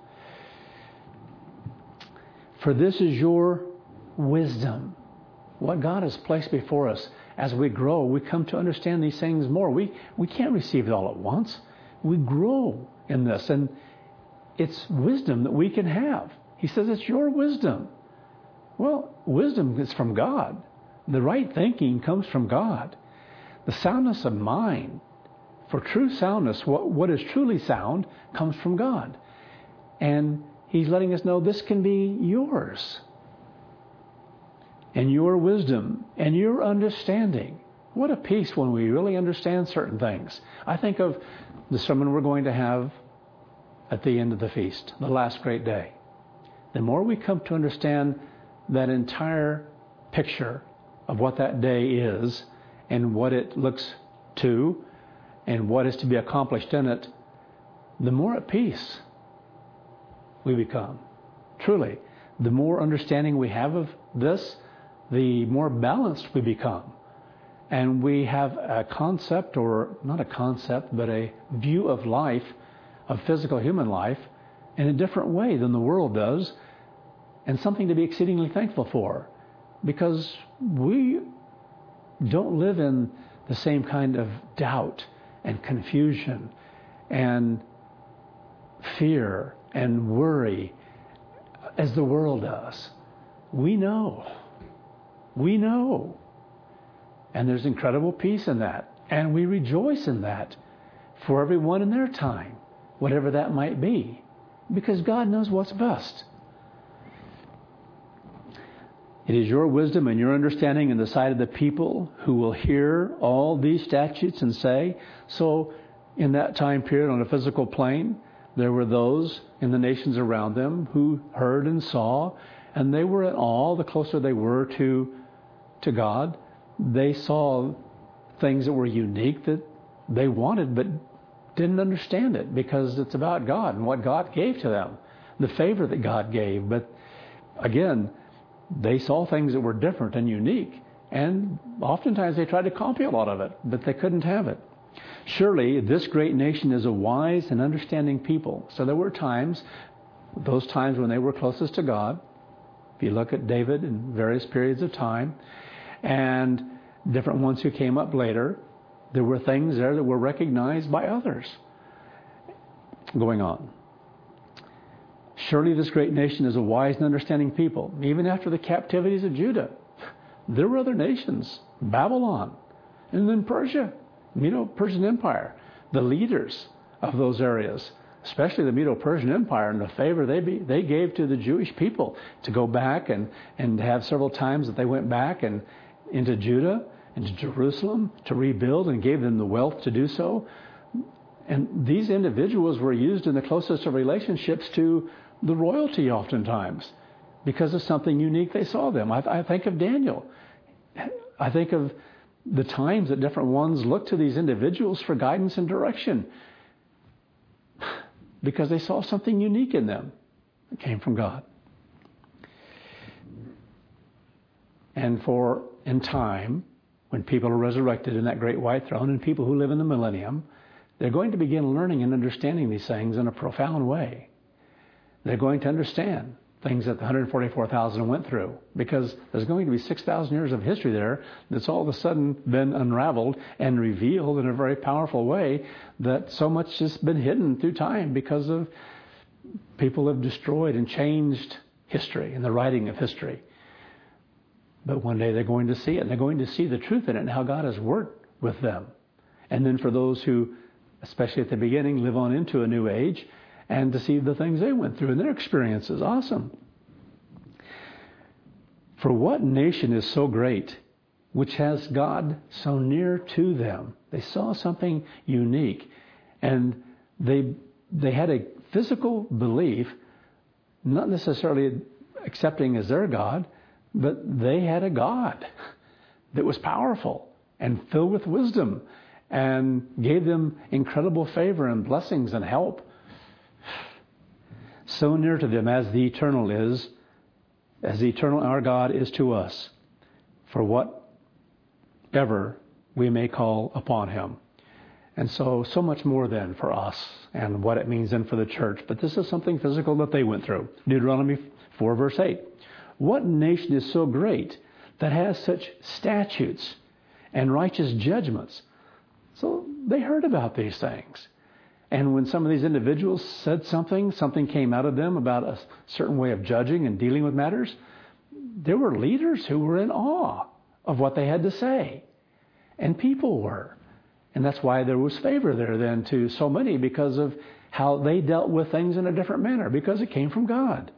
For this is your wisdom. What God has placed before us. As we grow, we come to understand these things more. We, we can't receive it all at once. We grow in this, and it's wisdom that we can have. He says it's your wisdom. Well, wisdom is from God. The right thinking comes from God. The soundness of mind, for true soundness, what, what is truly sound, comes from God. And He's letting us know this can be yours. And your wisdom and your understanding. What a peace when we really understand certain things. I think of the sermon we're going to have at the end of the feast, the last great day. The more we come to understand that entire picture of what that day is and what it looks to and what is to be accomplished in it, the more at peace we become. Truly, the more understanding we have of this, the more balanced we become. And we have a concept, or not a concept, but a view of life, of physical human life, in a different way than the world does, and something to be exceedingly thankful for. Because we don't live in the same kind of doubt and confusion and fear and worry as the world does. We know. We know. And there's incredible peace in that. And we rejoice in that for everyone in their time, whatever that might be. because God knows what's best. It is your wisdom and your understanding in the sight of the people who will hear all these statutes and say. So in that time period on a physical plane, there were those in the nations around them who heard and saw, and they were in awe. The closer they were to, to God, they saw things that were unique that they wanted but didn't understand it, because it's about God and what God gave to them, the favor that God gave. But again, they saw things that were different and unique, and oftentimes they tried to copy a lot of it, but they couldn't have it. Surely this great nation is a wise and understanding people. So there were times, those times when they were closest to God. If you look at David in various periods of time, and different ones who came up later, there were things there that were recognized by others going on. Surely this great nation is a wise and understanding people. Even after the captivities of Judah, there were other nations, Babylon, and then Persia, Medo-Persian Empire, the leaders of those areas, especially the Medo-Persian Empire, and the favor they be, they gave to the Jewish people to go back and, and have several times that they went back and into Judah, into Jerusalem to rebuild, and gave them the wealth to do so. And these individuals were used in the closest of relationships to the royalty oftentimes because of something unique they saw them. I, I think of Daniel. I think of the times that different ones looked to these individuals for guidance and direction because they saw something unique in them that came from God. And for in time, when people are resurrected in that great white throne, and people who live in the millennium, they're going to begin learning and understanding these things in a profound way. They're going to understand things that the one hundred forty-four thousand went through, because there's going to be six thousand years of history there that's all of a sudden been unraveled and revealed in a very powerful way, that so much has been hidden through time because of people have destroyed and changed history and the writing of history. But one day they're going to see it, and they're going to see the truth in it and how God has worked with them. And then for those who, especially at the beginning, live on into a new age, and to see the things they went through and their experiences. Awesome. For what nation is so great, which has God so near to them? They saw something unique, and they they had a physical belief, not necessarily accepting as their God, but they had a God that was powerful and filled with wisdom and gave them incredible favor and blessings and help. So near to them as the eternal is, as the eternal our God is to us, for whatever we may call upon him. And so, so much more then for us and what it means then for the church. But this is something physical that they went through. Deuteronomy four verse eight. What nation is so great that has such statutes and righteous judgments? So they heard about these things. And when some of these individuals said something, something came out of them about a certain way of judging and dealing with matters, there were leaders who were in awe of what they had to say. And people were. And that's why there was favor there then to so many, because of how they dealt with things in a different manner, because it came from God.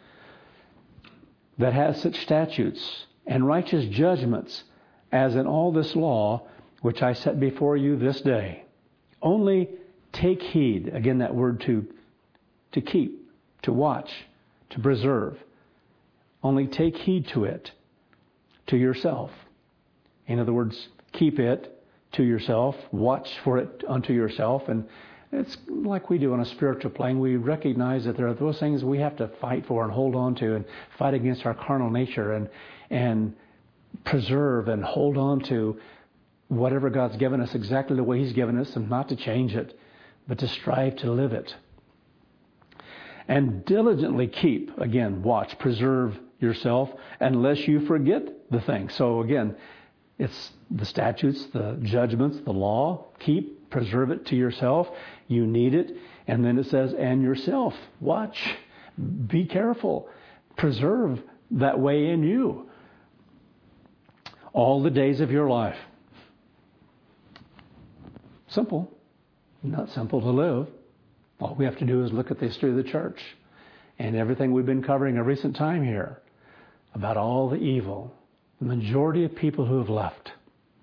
That has such statutes and righteous judgments as in all this law, which I set before you this day. Only take heed, again that word to, to keep, to watch, to preserve. Only take heed to it, to yourself. In other words, keep it to yourself, watch for it unto yourself. And it's like we do on a spiritual plane. We recognize that there are those things we have to fight for and hold on to and fight against our carnal nature and, and preserve and hold on to whatever God's given us exactly the way He's given us, and not to change it, but to strive to live it. And diligently keep, again, watch, preserve yourself, unless you forget the thing. So again, it's the statutes, the judgments, the law. Keep, preserve it to yourself. You need it. And then it says, and yourself. Watch. Be careful. Preserve that way in you. All the days of your life. Simple. Not simple to live. All we have to do is look at the history of the church and everything we've been covering in recent time here about all the evil, the majority of people who have left.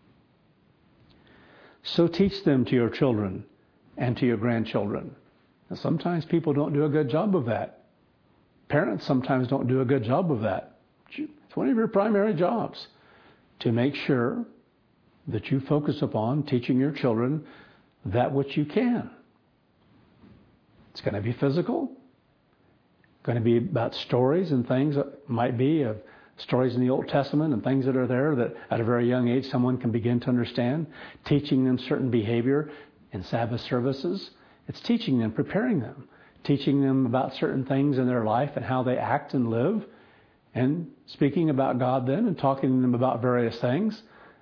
So teach them to your children and to your grandchildren. Now, sometimes people don't do a good job of that. Parents sometimes don't do a good job of that. It's one of your primary jobs to make sure that you focus upon teaching your children that which you can. It's going to be physical. Going to be about stories and things that might be of stories in the Old Testament and things that are there that at a very young age someone can begin to understand. Teaching them certain behavior in Sabbath services. It's teaching them, preparing them. Teaching them about certain things in their life and how they act and live. And speaking about God then and talking to them about various things.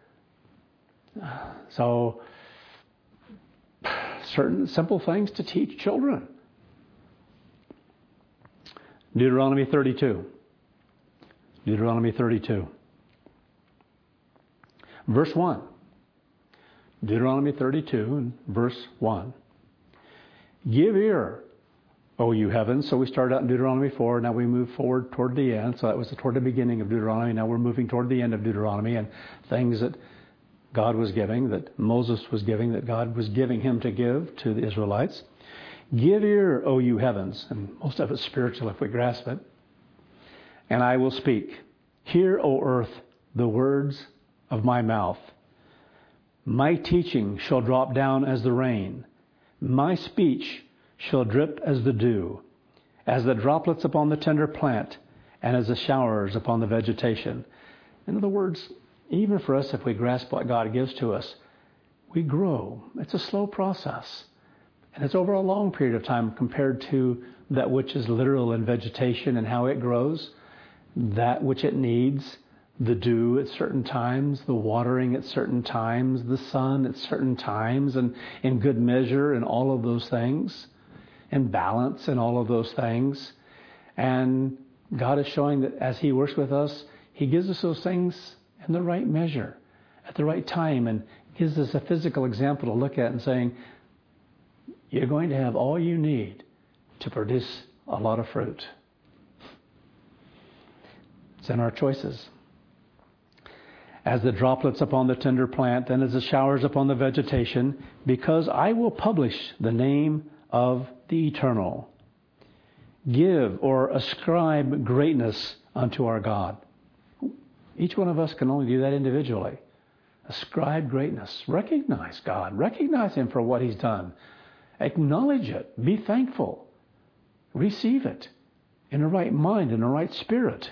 So, certain simple things to teach children. Deuteronomy thirty-two. Deuteronomy thirty-two. Verse one. Deuteronomy thirty-two and verse one. Give ear, O you heavens. So we started out in Deuteronomy four. Now we move forward toward the end. So that was toward the beginning of Deuteronomy. Now we're moving toward the end of Deuteronomy and things that God was giving, that Moses was giving, that God was giving him to give to the Israelites. Give ear, O you heavens. And most of it's spiritual if we grasp it. And I will speak. Hear, O earth, the words of my mouth. My teaching shall drop down as the rain. My speech shall drip as the dew, as the droplets upon the tender plant, and as the showers upon the vegetation. In other words, even for us, if we grasp what God gives to us, we grow. It's a slow process. And it's over a long period of time compared to that which is literal in vegetation and how it grows, that which it needs, the dew at certain times, the watering at certain times, the sun at certain times, and in good measure and all of those things, and balance and all of those things. And God is showing that as He works with us, He gives us those things in the right measure, at the right time, and gives us a physical example to look at and saying, you're going to have all you need to produce a lot of fruit. It's in our choices. As the droplets upon the tender plant, and as the showers upon the vegetation, because I will publish the name of the Eternal. Give or ascribe greatness unto our God. Each one of us can only do that individually. Ascribe greatness. Recognize God. Recognize Him for what He's done. Acknowledge it. Be thankful. Receive it in the right mind, in the right spirit.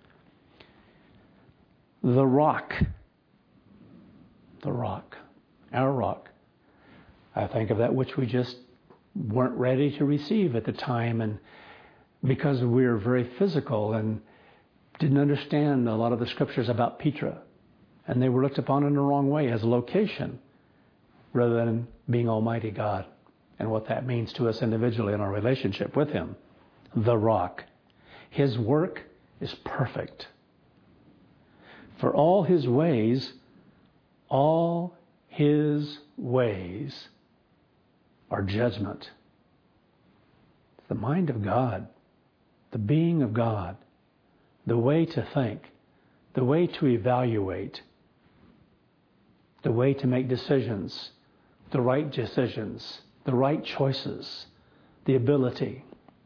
The rock. The rock. Our rock. I think of that which we just weren't ready to receive at the time, and because we were very physical and didn't understand a lot of the scriptures about Petra, and they were looked upon in the wrong way as a location rather than being Almighty God and what that means to us individually in our relationship with Him. The rock. His work is perfect. For all His ways, all His ways are judgment. The mind of God, the being of God, the way to think, the way to evaluate, the way to make decisions, the right decisions, the right choices, the ability.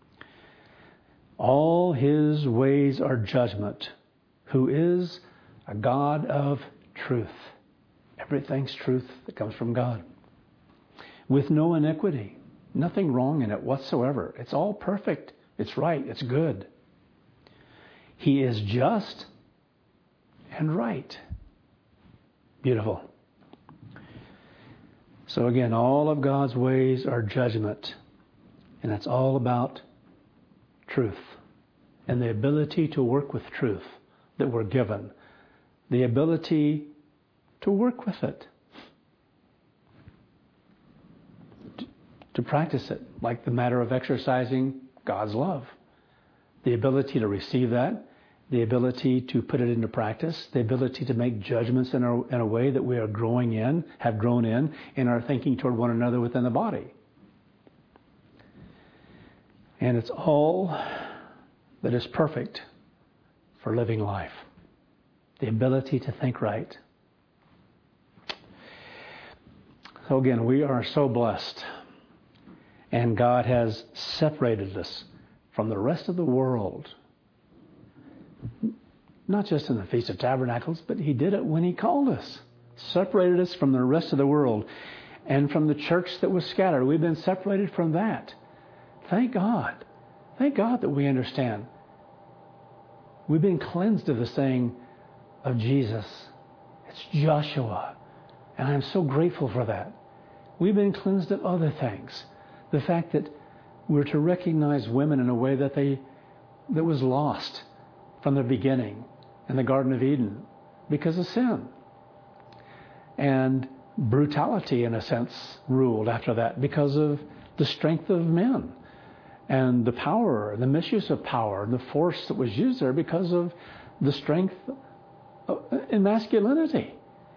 All His ways are judgment, who is a God of truth. Everything's truth that comes from God. With no iniquity, nothing wrong in it whatsoever. It's all perfect. It's right. It's good. He is just and right. Beautiful. So again, all of God's ways are judgment. And it's all about truth and the ability to work with truth that we're given. The ability to work with it. To practice it, like the matter of exercising God's love. The ability to receive that, the ability to put it into practice, the ability to make judgments in a, in a way that we are growing in, have grown in, in our thinking toward one another within the body. And it's all that is perfect for living life. The ability to think right. So again, we are so blessed. And God has separated us from the rest of the world. Not just in the Feast of Tabernacles, but He did it when He called us. Separated us from the rest of the world. And from the church that was scattered. We've been separated from that. Thank God. Thank God that we understand. We've been cleansed of the saying of Jesus. It's Joshua. And I'm so grateful for that. We've been cleansed of other things. The fact that we're to recognize women in a way that they that was lost from the beginning in the Garden of Eden because of sin. And brutality, in a sense, ruled after that because of the strength of men and the power, the misuse of power, and the force that was used there because of the strength in masculinity.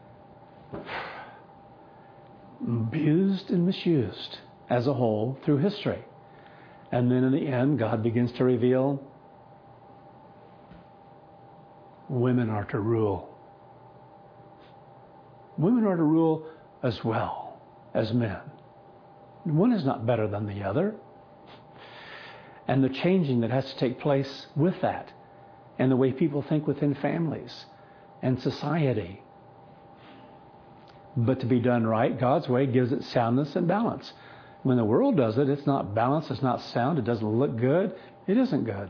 Abused and misused as a whole through history. And then in the end, God begins to reveal women are to rule. Women are to rule as well as men. One is not better than the other. And the changing that has to take place with that, and the way people think within families and society. But to be done right, God's way gives it soundness and balance. When the world does it, it's not balanced, it's not sound, it doesn't look good, it isn't good.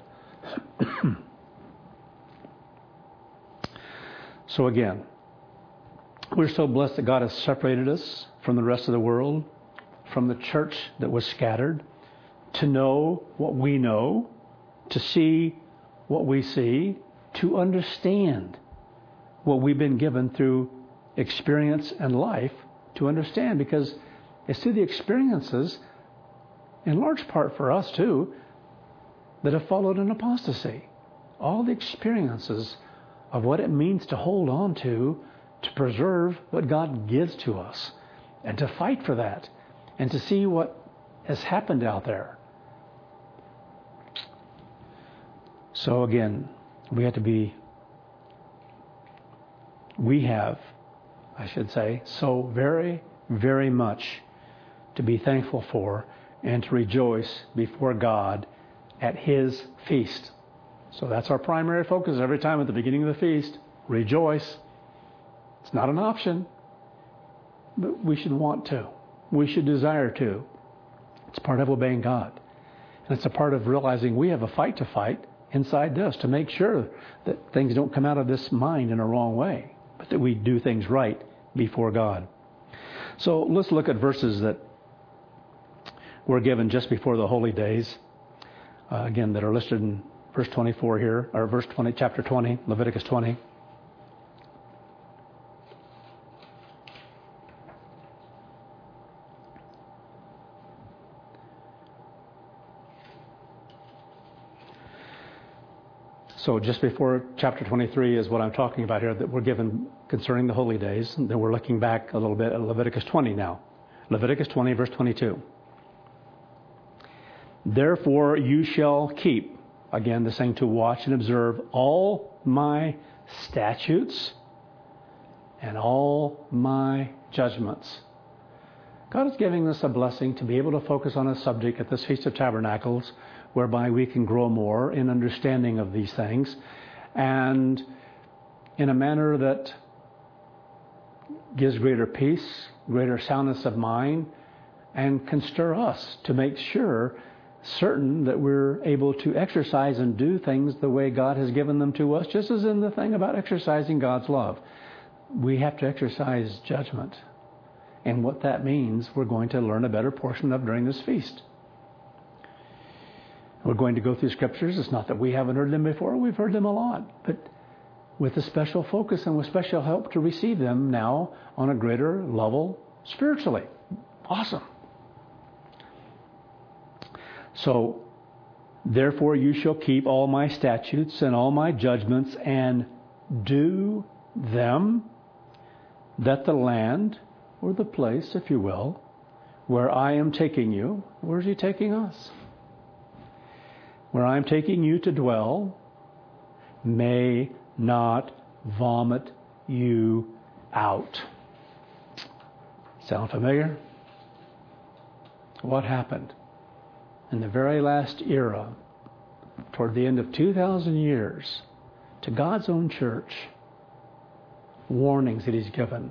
So again, we're so blessed that God has separated us from the rest of the world, from the church that was scattered, to know what we know, to see what we see, to understand what we've been given through experience and life to understand, because it's through the experiences, in large part for us too, that have followed an apostasy. All the experiences of what it means to hold on to, to preserve what God gives to us, and to fight for that, and to see what has happened out there. So again, we have to be, we have, I should say, so very, very much to be thankful for and to rejoice before God at His feast. So that's our primary focus every time at the beginning of the feast. Rejoice. It's not an option, but we should want to. We should desire to. It's part of obeying God. And it's a part of realizing we have a fight to fight inside us to make sure that things don't come out of this mind in a wrong way, but that we do things right before God. So let's look at verses that were given just before the holy days, uh, again, that are listed in verse twenty-four here, or verse twenty, chapter twenty, Leviticus twenty. So just before chapter twenty-three is what I'm talking about here, that we're given concerning the holy days. And then we're looking back a little bit at Leviticus twenty now. Leviticus twenty, verse twenty-two. Therefore you shall keep, again, the saying to watch and observe, all my statutes and all my judgments. God is giving us a blessing to be able to focus on a subject at this Feast of Tabernacles whereby we can grow more in understanding of these things, and in a manner that gives greater peace, greater soundness of mind, and can stir us to make sure, certain that we're able to exercise and do things the way God has given them to us, just as in the thing about exercising God's love. We have to exercise judgment. And what that means, we're going to learn a better portion of during this feast. We're going to go through scriptures. It's not that we haven't heard them before. We've heard them a lot. But with a special focus and with special help to receive them now on a greater level spiritually. Awesome. So, therefore you shall keep all my statutes and all my judgments and do them, that the land, or the place, if you will, where I am taking you, where is He taking us? where I'm taking you to dwell, may not vomit you out. Sound familiar? What happened? In the very last era, toward the end of two thousand years, to God's own church, warnings that He's given.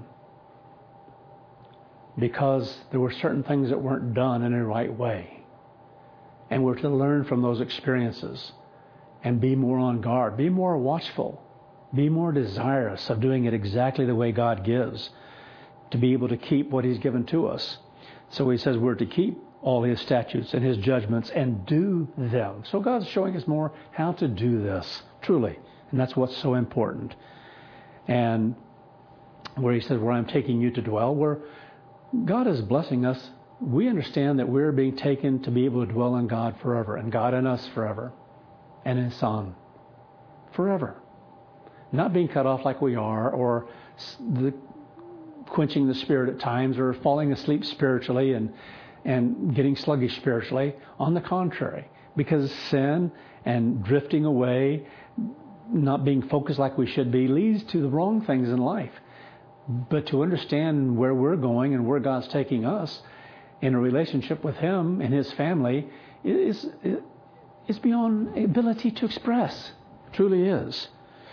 Because there were certain things that weren't done in a right way. And we're to learn from those experiences and be more on guard, be more watchful, be more desirous of doing it exactly the way God gives, to be able to keep what He's given to us. So He says we're to keep all His statutes and His judgments and do them. So God's showing us more how to do this, truly. And that's what's so important. And where He says, where I'm taking you to dwell, where God is blessing us, we understand that we're being taken to be able to dwell in God forever, and God in us forever, and in His Son forever. Not being cut off like we are, or the, quenching the Spirit at times, or falling asleep spiritually and, and getting sluggish spiritually. On the contrary, because sin and drifting away, not being focused like we should be, leads to the wrong things in life. But to understand where we're going and where God's taking us in a relationship with Him and His family is, is beyond ability to express. It truly is.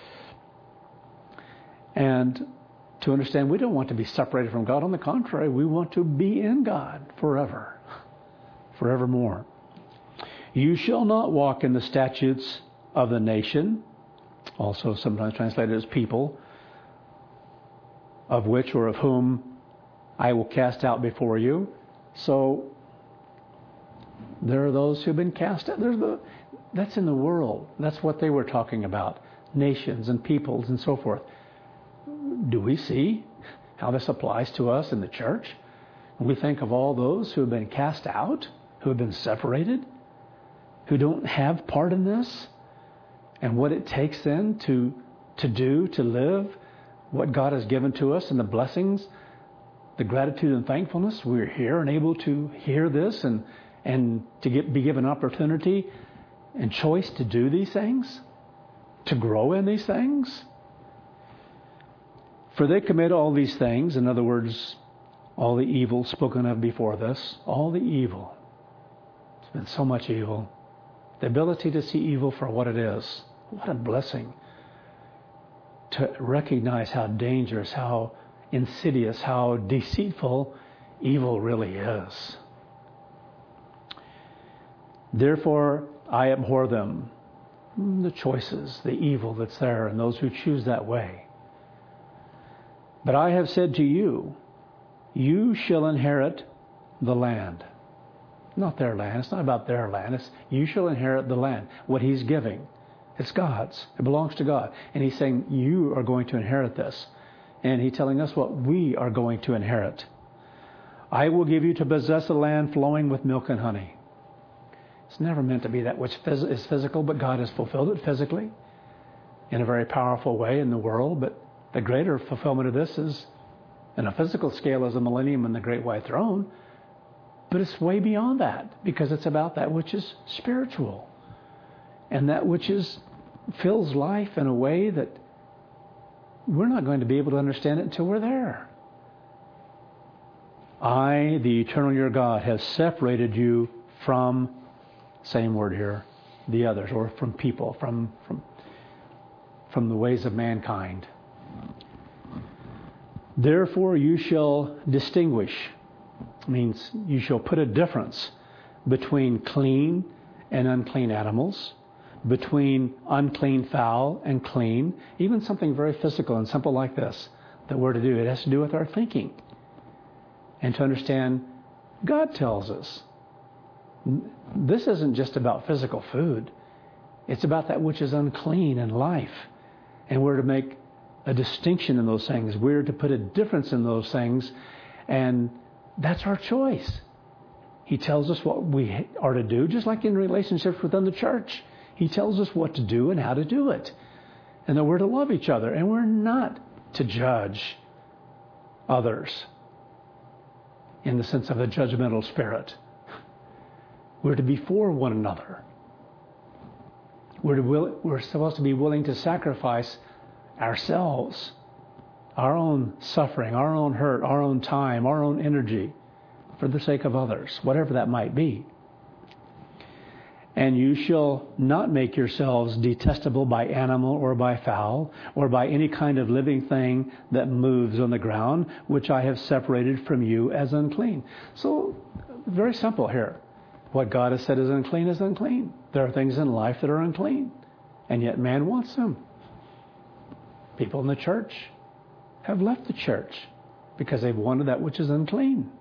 And to understand we don't want to be separated from God. On the contrary, we want to be in God forever, forevermore. You shall not walk in the statutes of the nation, also sometimes translated as people, of which or of whom I will cast out before you. So there are those who've been cast out. There's the, that's in the world. That's what they were talking about. Nations and peoples and so forth. Do we see how this applies to us in the church? We think of all those who have been cast out, who have been separated, who don't have part in this, and what it takes then to, to do, to live what God has given to us and the blessings, the gratitude and thankfulness. We're here and able to hear this and, and to get, be given opportunity and choice to do these things, to grow in these things. For they commit all these things, in other words, all the evil spoken of before this, all the evil. There's been so much evil. The ability to see evil for what it is. What a blessing. To recognize how dangerous, how insidious, how deceitful evil really is. Therefore, I abhor them. The choices, the evil that's there, and those who choose that way. But I have said to you, you shall inherit the land. Not their land. It's not about their land. It's you shall inherit the land. What He's giving. It's God's. It belongs to God. And He's saying, you are going to inherit this. And He's telling us what we are going to inherit. I will give you to possess a land flowing with milk and honey. It's never meant to be that which is physical, but God has fulfilled it physically in a very powerful way in the world. But the greater fulfillment of this is, in a physical scale, as the millennium and the great white throne. But it's way beyond that, because it's about that which is spiritual. And that which is fills life in a way that we're not going to be able to understand it until we're there. I, the eternal your God, have separated you from, same word here, the others, or from people, from from from the ways of mankind. Therefore you shall distinguish, means you shall put a difference between clean and unclean animals, between unclean fowl and clean, even something very physical and simple like this that we're to do. It has to do with our thinking. And to understand, God tells us, this isn't just about physical food. It's about that which is unclean in life. And we're to make a distinction in those things. We're to put a difference in those things. And that's our choice. He tells us what we are to do, just like in relationships within the church. He tells us what to do and how to do it. And that we're to love each other. And we're not to judge others in the sense of a judgmental spirit. We're to be for one another. We're, will, we're supposed to be willing to sacrifice ourselves, our own suffering, our own hurt, our own time, our own energy for the sake of others, whatever that might be. And you shall not make yourselves detestable by animal or by fowl or by any kind of living thing that moves on the ground, which I have separated from you as unclean. So, very simple here. What God has said is unclean is unclean. There are things in life that are unclean, and yet man wants them. People in the church have left the church because they've wanted that which is unclean.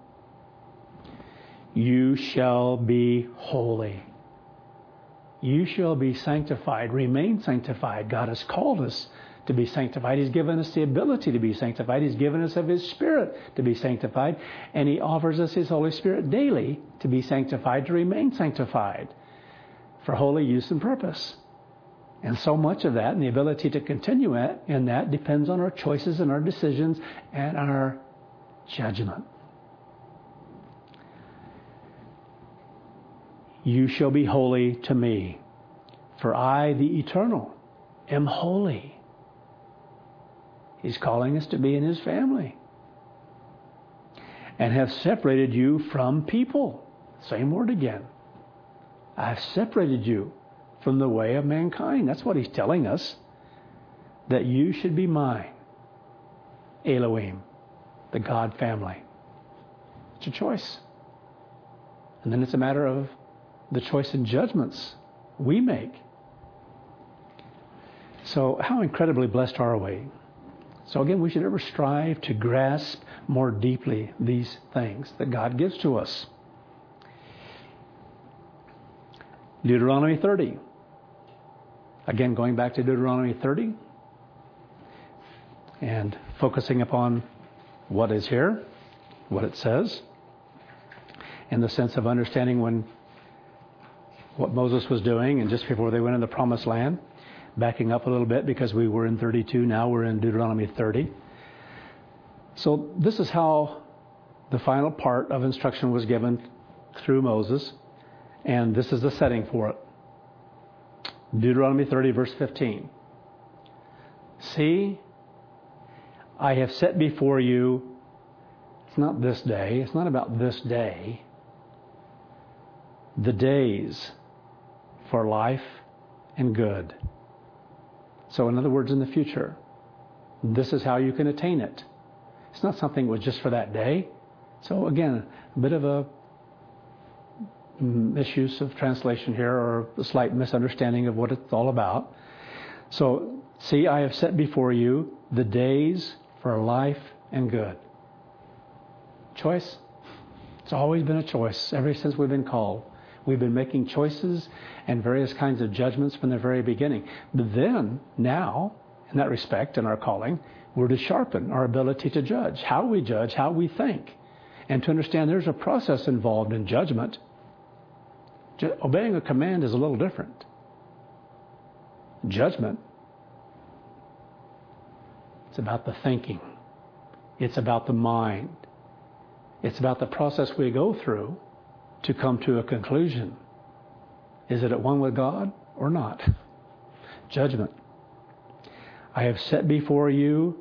You shall be holy. You shall be sanctified. Remain sanctified. God has called us to be sanctified. He's given us the ability to be sanctified. He's given us of His Spirit to be sanctified. And He offers us His Holy Spirit daily to be sanctified, to remain sanctified for holy use and purpose. And so much of that and the ability to continue in that depends on our choices and our decisions and our judgment. You shall be holy to me, for I, the Eternal, am holy. He's calling us to be in His family. And have separated you from people. Same word again. I have separated you from the way of mankind. That's what He's telling us. That you should be mine. Elohim, the God family. It's a choice. And then it's a matter of the choice and judgments we make. So how incredibly blessed are we? So again, we should ever strive to grasp more deeply these things that God gives to us. Deuteronomy thirty. Again, going back to Deuteronomy thirty and focusing upon what is here, what it says, in the sense of understanding when what Moses was doing and just before they went in the promised land. Backing up a little bit because we were in thirty-two, now we're in Deuteronomy thirty. So this is how the final part of instruction was given through Moses, and this is the setting for it. Deuteronomy thirty, verse fifteen. See, I have set before you, it's not this day, it's not about this day, the days for life and good. So in other words, in the future, this is how you can attain it. It's not something that was just for that day. So again, a bit of a misuse of translation here, or a slight misunderstanding of what it's all about. So, see, I have set before you the days for life and good. Choice. It's always been a choice ever since we've been called. We've been making choices and various kinds of judgments from the very beginning. But then, now, in that respect, in our calling, we're to sharpen our ability to judge. How we judge, how we think. And to understand there's a process involved in judgment. Obeying a command is a little different. Judgment, it's about the thinking. It's about the mind. It's about the process we go through to come to a conclusion. Is it at one with God or not? Judgment. I have set before you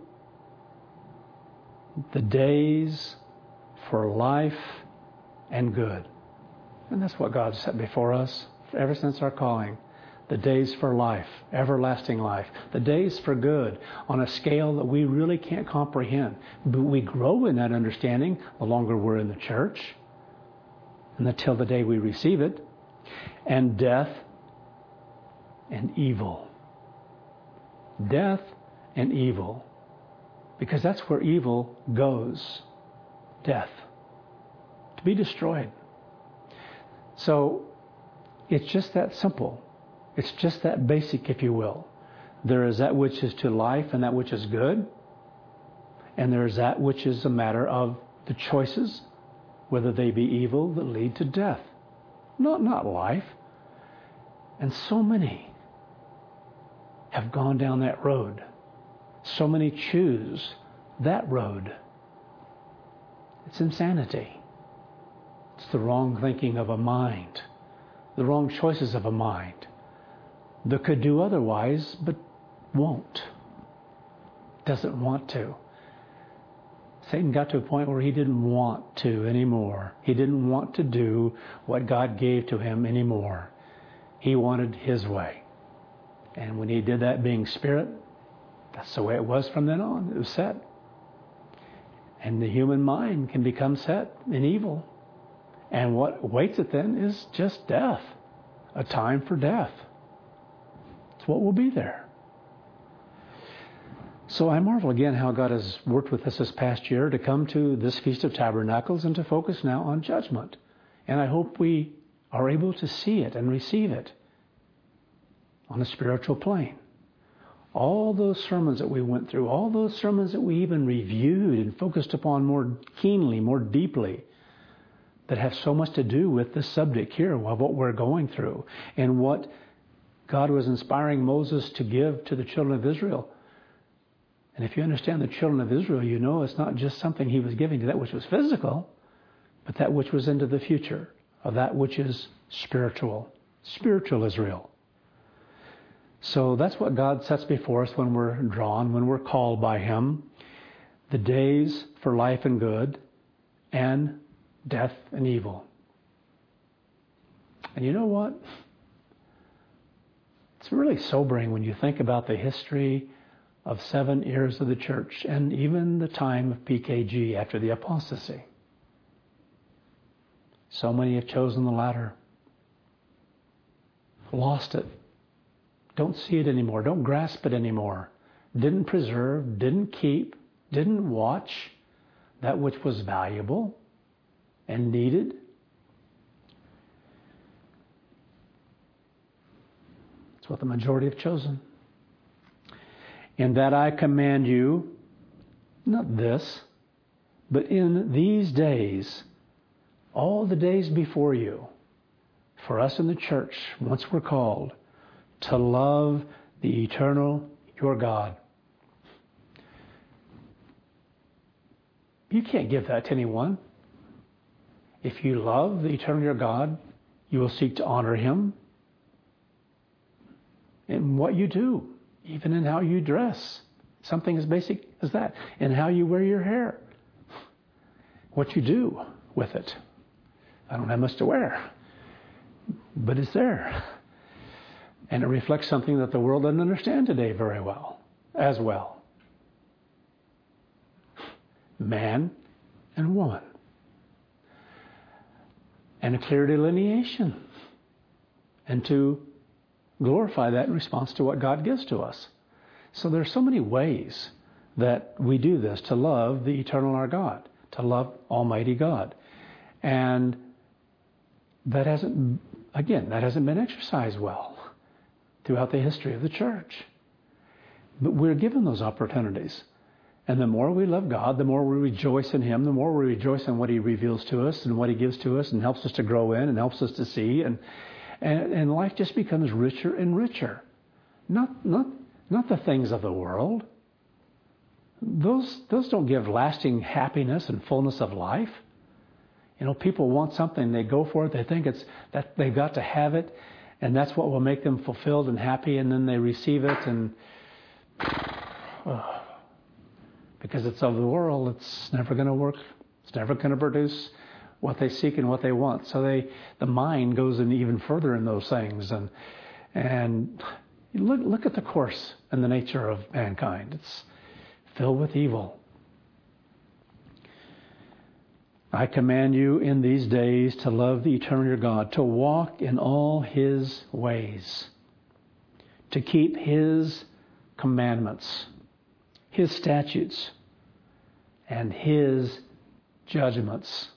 the days for life and good. And that's what God set before us ever since our calling. The days for life, everlasting life. The days for good on a scale that we really can't comprehend. But we grow in that understanding the longer we're in the church and until the day we receive it. And death and evil. Death and evil. Because that's where evil goes. Death. To be destroyed. So, it's just that simple. It's just that basic, if you will. There is that which is to life and that which is good. And there is that which is a matter of the choices, whether they be evil, that lead to death. Not, not life. And so many have gone down that road. So many choose that road. It's insanity. It's the wrong thinking of a mind. The wrong choices of a mind. that could do otherwise, but won't. Doesn't want to. Satan got to a point where he didn't want to anymore. He didn't want to do what God gave to him anymore. He wanted his way. And when he did that, being spirit, that's the way it was from then on. It was set. And the human mind can become set in evil. And what awaits it then is just death. A time for death. It's what will be there. So I marvel again how God has worked with us this past year to come to this Feast of Tabernacles and to focus now on judgment. And I hope we are able to see it and receive it on a spiritual plane. All those sermons that we went through, all those sermons that we even reviewed and focused upon more keenly, more deeply, that have so much to do with this subject here of what we're going through and what God was inspiring Moses to give to the children of Israel. And if you understand the children of Israel, you know it's not just something he was giving to that which was physical, but that which was into the future, of that which is spiritual, spiritual Israel. So that's what God sets before us when we're drawn, when we're called by him. The days for life and good, and death and evil. And you know what? It's really sobering when you think about the history of seven years of the church and even the time of P K G after the apostasy. So many have chosen the latter. Lost it. Don't see it anymore. Don't grasp it anymore. Didn't preserve, didn't keep, didn't watch that which was valuable and needed. That's what the majority have chosen. In that I command you, not this, but in these days, all the days before you, for us in the church, once we're called, to love the eternal, your God. You can't give that to anyone. If you love the eternal, your God, you will seek to honor him in what you do. Even in how you dress. Something as basic as that. And how you wear your hair. What you do with it. I don't have much to wear. But it's there. And it reflects something that the world doesn't understand today very well. As well. Man and woman. And a clear delineation. And to glorify that in response to what God gives to us. So there's so many ways that we do this to love the eternal our God, to love Almighty God. And that hasn't, again, that hasn't been exercised well throughout the history of the church. But we're given those opportunities. And the more we love God, the more we rejoice in him, the more we rejoice in what he reveals to us and what he gives to us and helps us to grow in and helps us to see. And And, and life just becomes richer and richer. Not, not, not the things of the world. Those, those don't give lasting happiness and fullness of life. You know, people want something, they go for it, they think it's that they've got to have it, and that's what will make them fulfilled and happy, and then they receive it, and oh, because it's of the world, it's never going to work. It's never going to produce what they seek and what they want. So they, the mind goes in even further in those things. And and look look at the course and the nature of mankind. It's filled with evil. I command you in these days to love the eternal your God, to walk in all his ways, to keep his commandments, his statutes, and his judgments.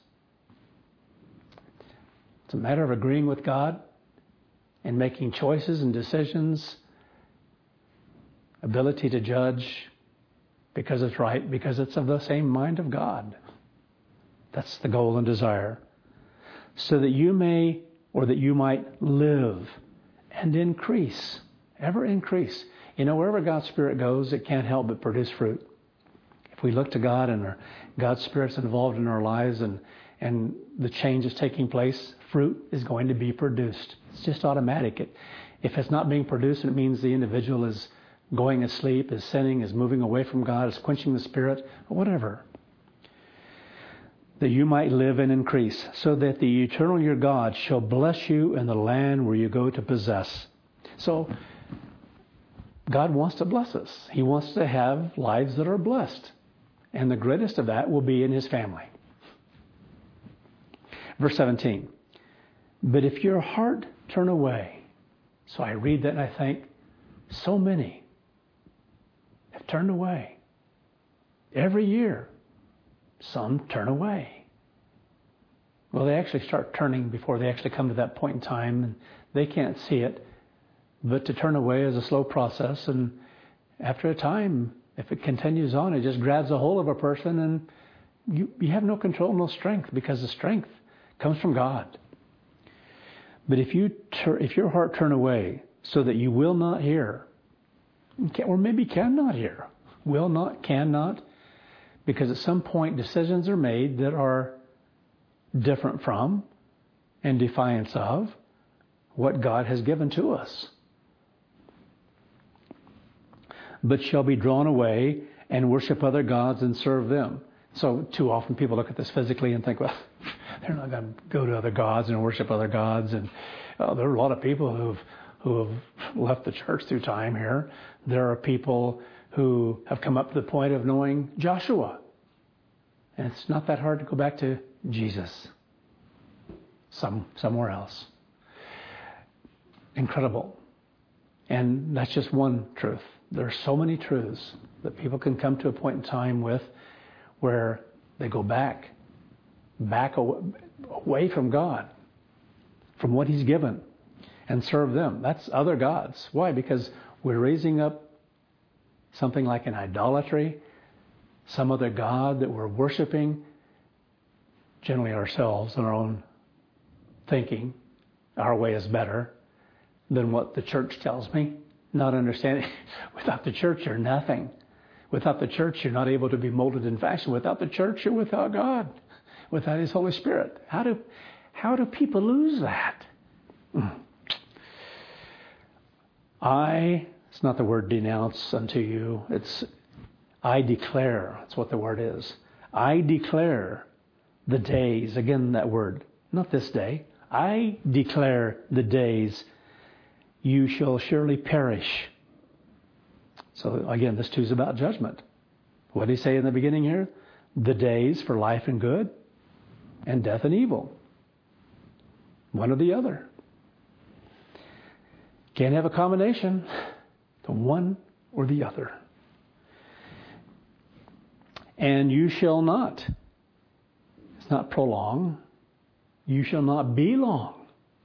It's a matter of agreeing with God and making choices and decisions, ability to judge because it's right, because it's of the same mind of God. That's the goal and desire. So that you may, or that you might live and increase, ever increase. You know, wherever God's Spirit goes, it can't help but produce fruit. If we look to God and our, God's Spirit's involved in our lives and, and the change is taking place, fruit is going to be produced. It's just automatic. It, If it's not being produced, it means the individual is going asleep, is sinning, is moving away from God, is quenching the Spirit, or whatever. That you might live and increase, so that the eternal your God shall bless you in the land where you go to possess. So, God wants to bless us. He wants to have lives that are blessed. And the greatest of that will be in His family. Verse seventeen. But if your heart turn away. So I read that and I think, so many have turned away. Every year, some turn away. Well, they actually start turning before they actually come to that point in time, and they can't see it. But to turn away is a slow process, and after a time, if it continues on, it just grabs a hold of a person, and you, you have no control, no strength, because the strength comes from God. But if you tur- if your heart turn away, so that you will not hear, or maybe cannot hear, will not, cannot, because at some point decisions are made that are different from and defiance of what God has given to us. But shall be drawn away and worship other gods and serve them. So too often people look at this physically and think, well, they're not going to go to other gods and worship other gods. And uh, there are a lot of people who've who have left the church through time here. There are people who have come up to the point of knowing Joshua. And it's not that hard to go back to Jesus. Some somewhere else. Incredible. And that's just one truth. There are so many truths that people can come to a point in time with where they go back, back away from God, from what He's given, and serve them. That's other gods. Why? Because we're raising up something like an idolatry, some other god that we're worshiping, generally ourselves and our own thinking. Our way is better than what the church tells me. Not understanding. Without the church, you're nothing. Without the church, you're not able to be molded in fashion. Without the church, you're without God, without His Holy Spirit. How do, how do people lose that? I, it's not the word denounce unto you. It's I declare. That's what the word is. I declare the days. Again, that word. Not this day. I declare the days you shall surely perish. So again, this too is about judgment. What did He say in the beginning here? The days for life and good, and death and evil. One or the other. Can't have a combination. The one or the other. And you shall not. It's not prolong. You shall not be long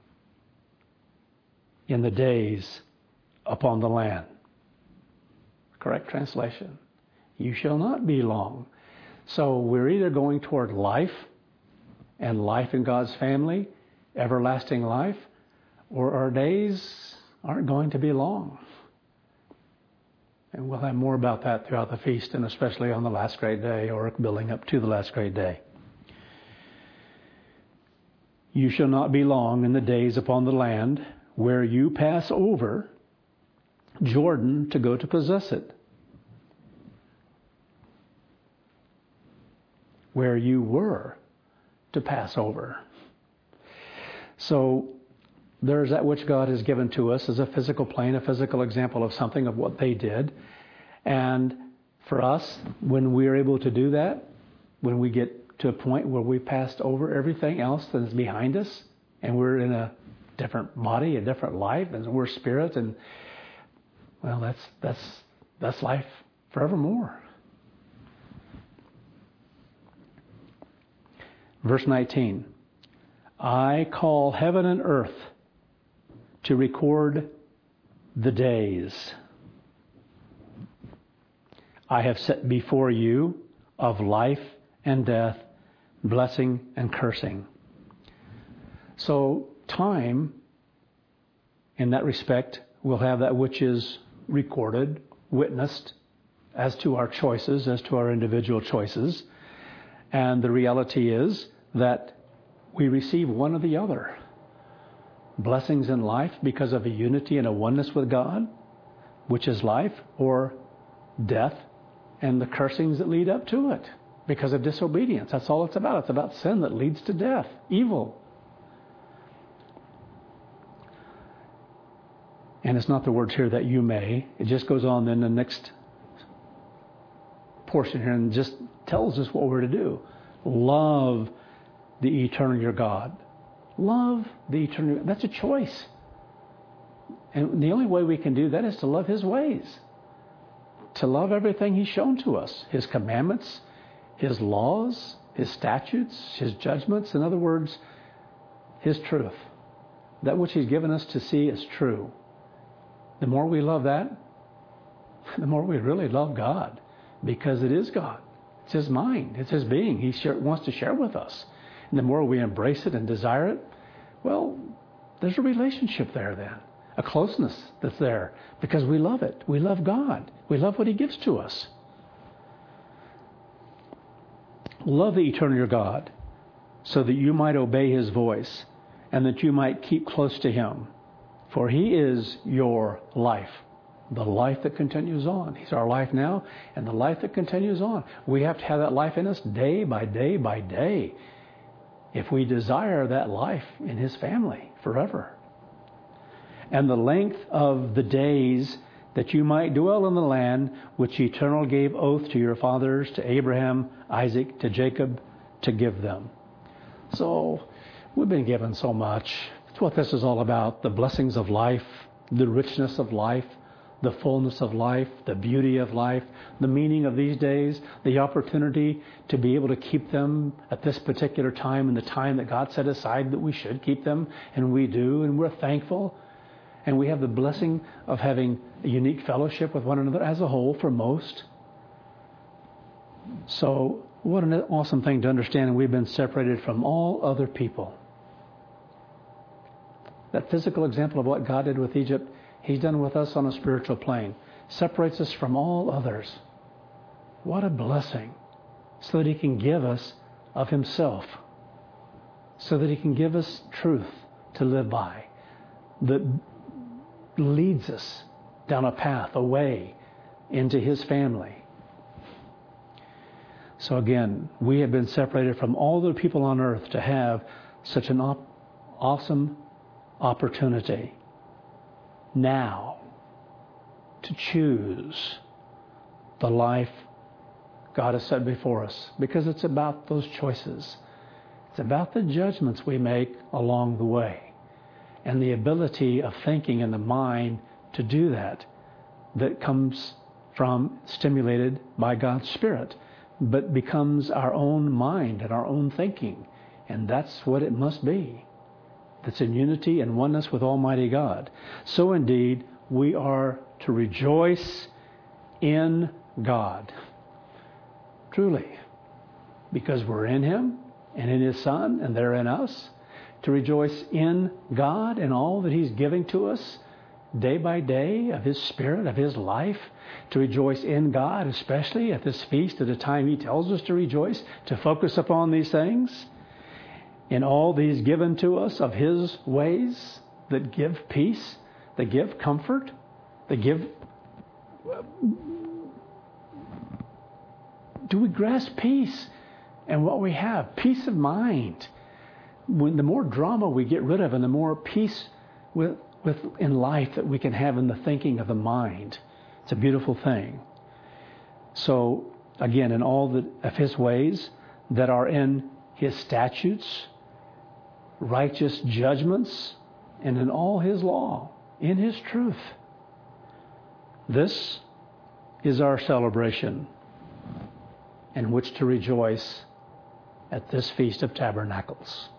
in the days upon the land. Correct translation. You shall not be long. So we're either going toward life and life in God's family, everlasting life, or our days aren't going to be long. And we'll have more about that throughout the feast, and especially on the last great day, or building up to the last great day. You shall not be long in the days upon the land where you pass over Jordan to go to possess it. Where you were to pass over. So there's that which God has given to us as a physical plane, a physical example of something of what they did. And for us, when we are able to do that, when we get to a point where we passed over everything else that is behind us, and we're in a different body, a different life, and we're spirit, and well, that's that's that's life forevermore. Verse nineteen. I call heaven and earth to record the days I have set before you of life and death, blessing and cursing. So time, in that respect, will have that which is recorded, witnessed, as to our choices, as to our individual choices. And the reality is that we receive one or the other. blessings in life because of a unity and a oneness with God, which is life, or death and the cursings that lead up to it because of disobedience. That's all it's about. It's about sin that leads to death, evil. And it's not the words here that you may. It just goes on in the next portion here and just tells us what we're to do. Love the eternal your God. Love the eternal. That's a choice. And the only way we can do that is to love His ways. To love everything He's shown to us. His commandments, His laws, His statutes, His judgments. In other words, His truth. That which He's given us to see is true. The more we love that, the more we really love God. Because it is God. It's His mind. It's His being. He share, wants to share with us. And the more we embrace it and desire it, well, there's a relationship there then. A closeness that's there. Because we love it. We love God. We love what He gives to us. Love the eternal your God, so that you might obey His voice, and that you might keep close to Him. For He is your life. The life that continues on. He's our life now, and the life that continues on. We have to have that life in us day by day by day, if we desire that life in His family forever. And the length of the days that you might dwell in the land which Eternal gave oath to your fathers, to Abraham, Isaac, to Jacob, to give them. So, we've been given so much. That's what this is all about. The blessings of life, the richness of life, the fullness of life, the beauty of life, the meaning of these days, the opportunity to be able to keep them at this particular time and the time that God set aside that we should keep them, and we do, and we're thankful. And we have the blessing of having a unique fellowship with one another as a whole for most. So what an awesome thing to understand. We've been separated from all other people. That physical example of what God did with Egypt, He's done with us on a spiritual plane. Separates us from all others. What a blessing. So that He can give us of Himself. So that He can give us truth to live by. That leads us down a path, a way into His family. So again, we have been separated from all the people on earth to have such an op- awesome opportunity now to choose the life God has set before us, because it's about those choices. It's about the judgments we make along the way and the ability of thinking in the mind to do that that comes from, stimulated by God's Spirit, but becomes our own mind and our own thinking. And that's what it must be. That's in unity and oneness with Almighty God. So indeed, we are to rejoice in God. Truly. Because we're in Him and in His Son and they're in us. To rejoice in God and all that He's giving to us day by day of His Spirit, of His life. To rejoice in God, especially at this feast, at a time He tells us to rejoice, to focus upon these things. In all that He's given to us of His ways that give peace, that give comfort, that give... Do we grasp peace and what we have? Peace of mind. When the more drama we get rid of and the more peace with, with in life that we can have in the thinking of the mind, it's a beautiful thing. So, again, in all the, of His ways that are in His statutes, righteous judgments, and in all His law, in His truth. This is our celebration in which to rejoice at this Feast of Tabernacles.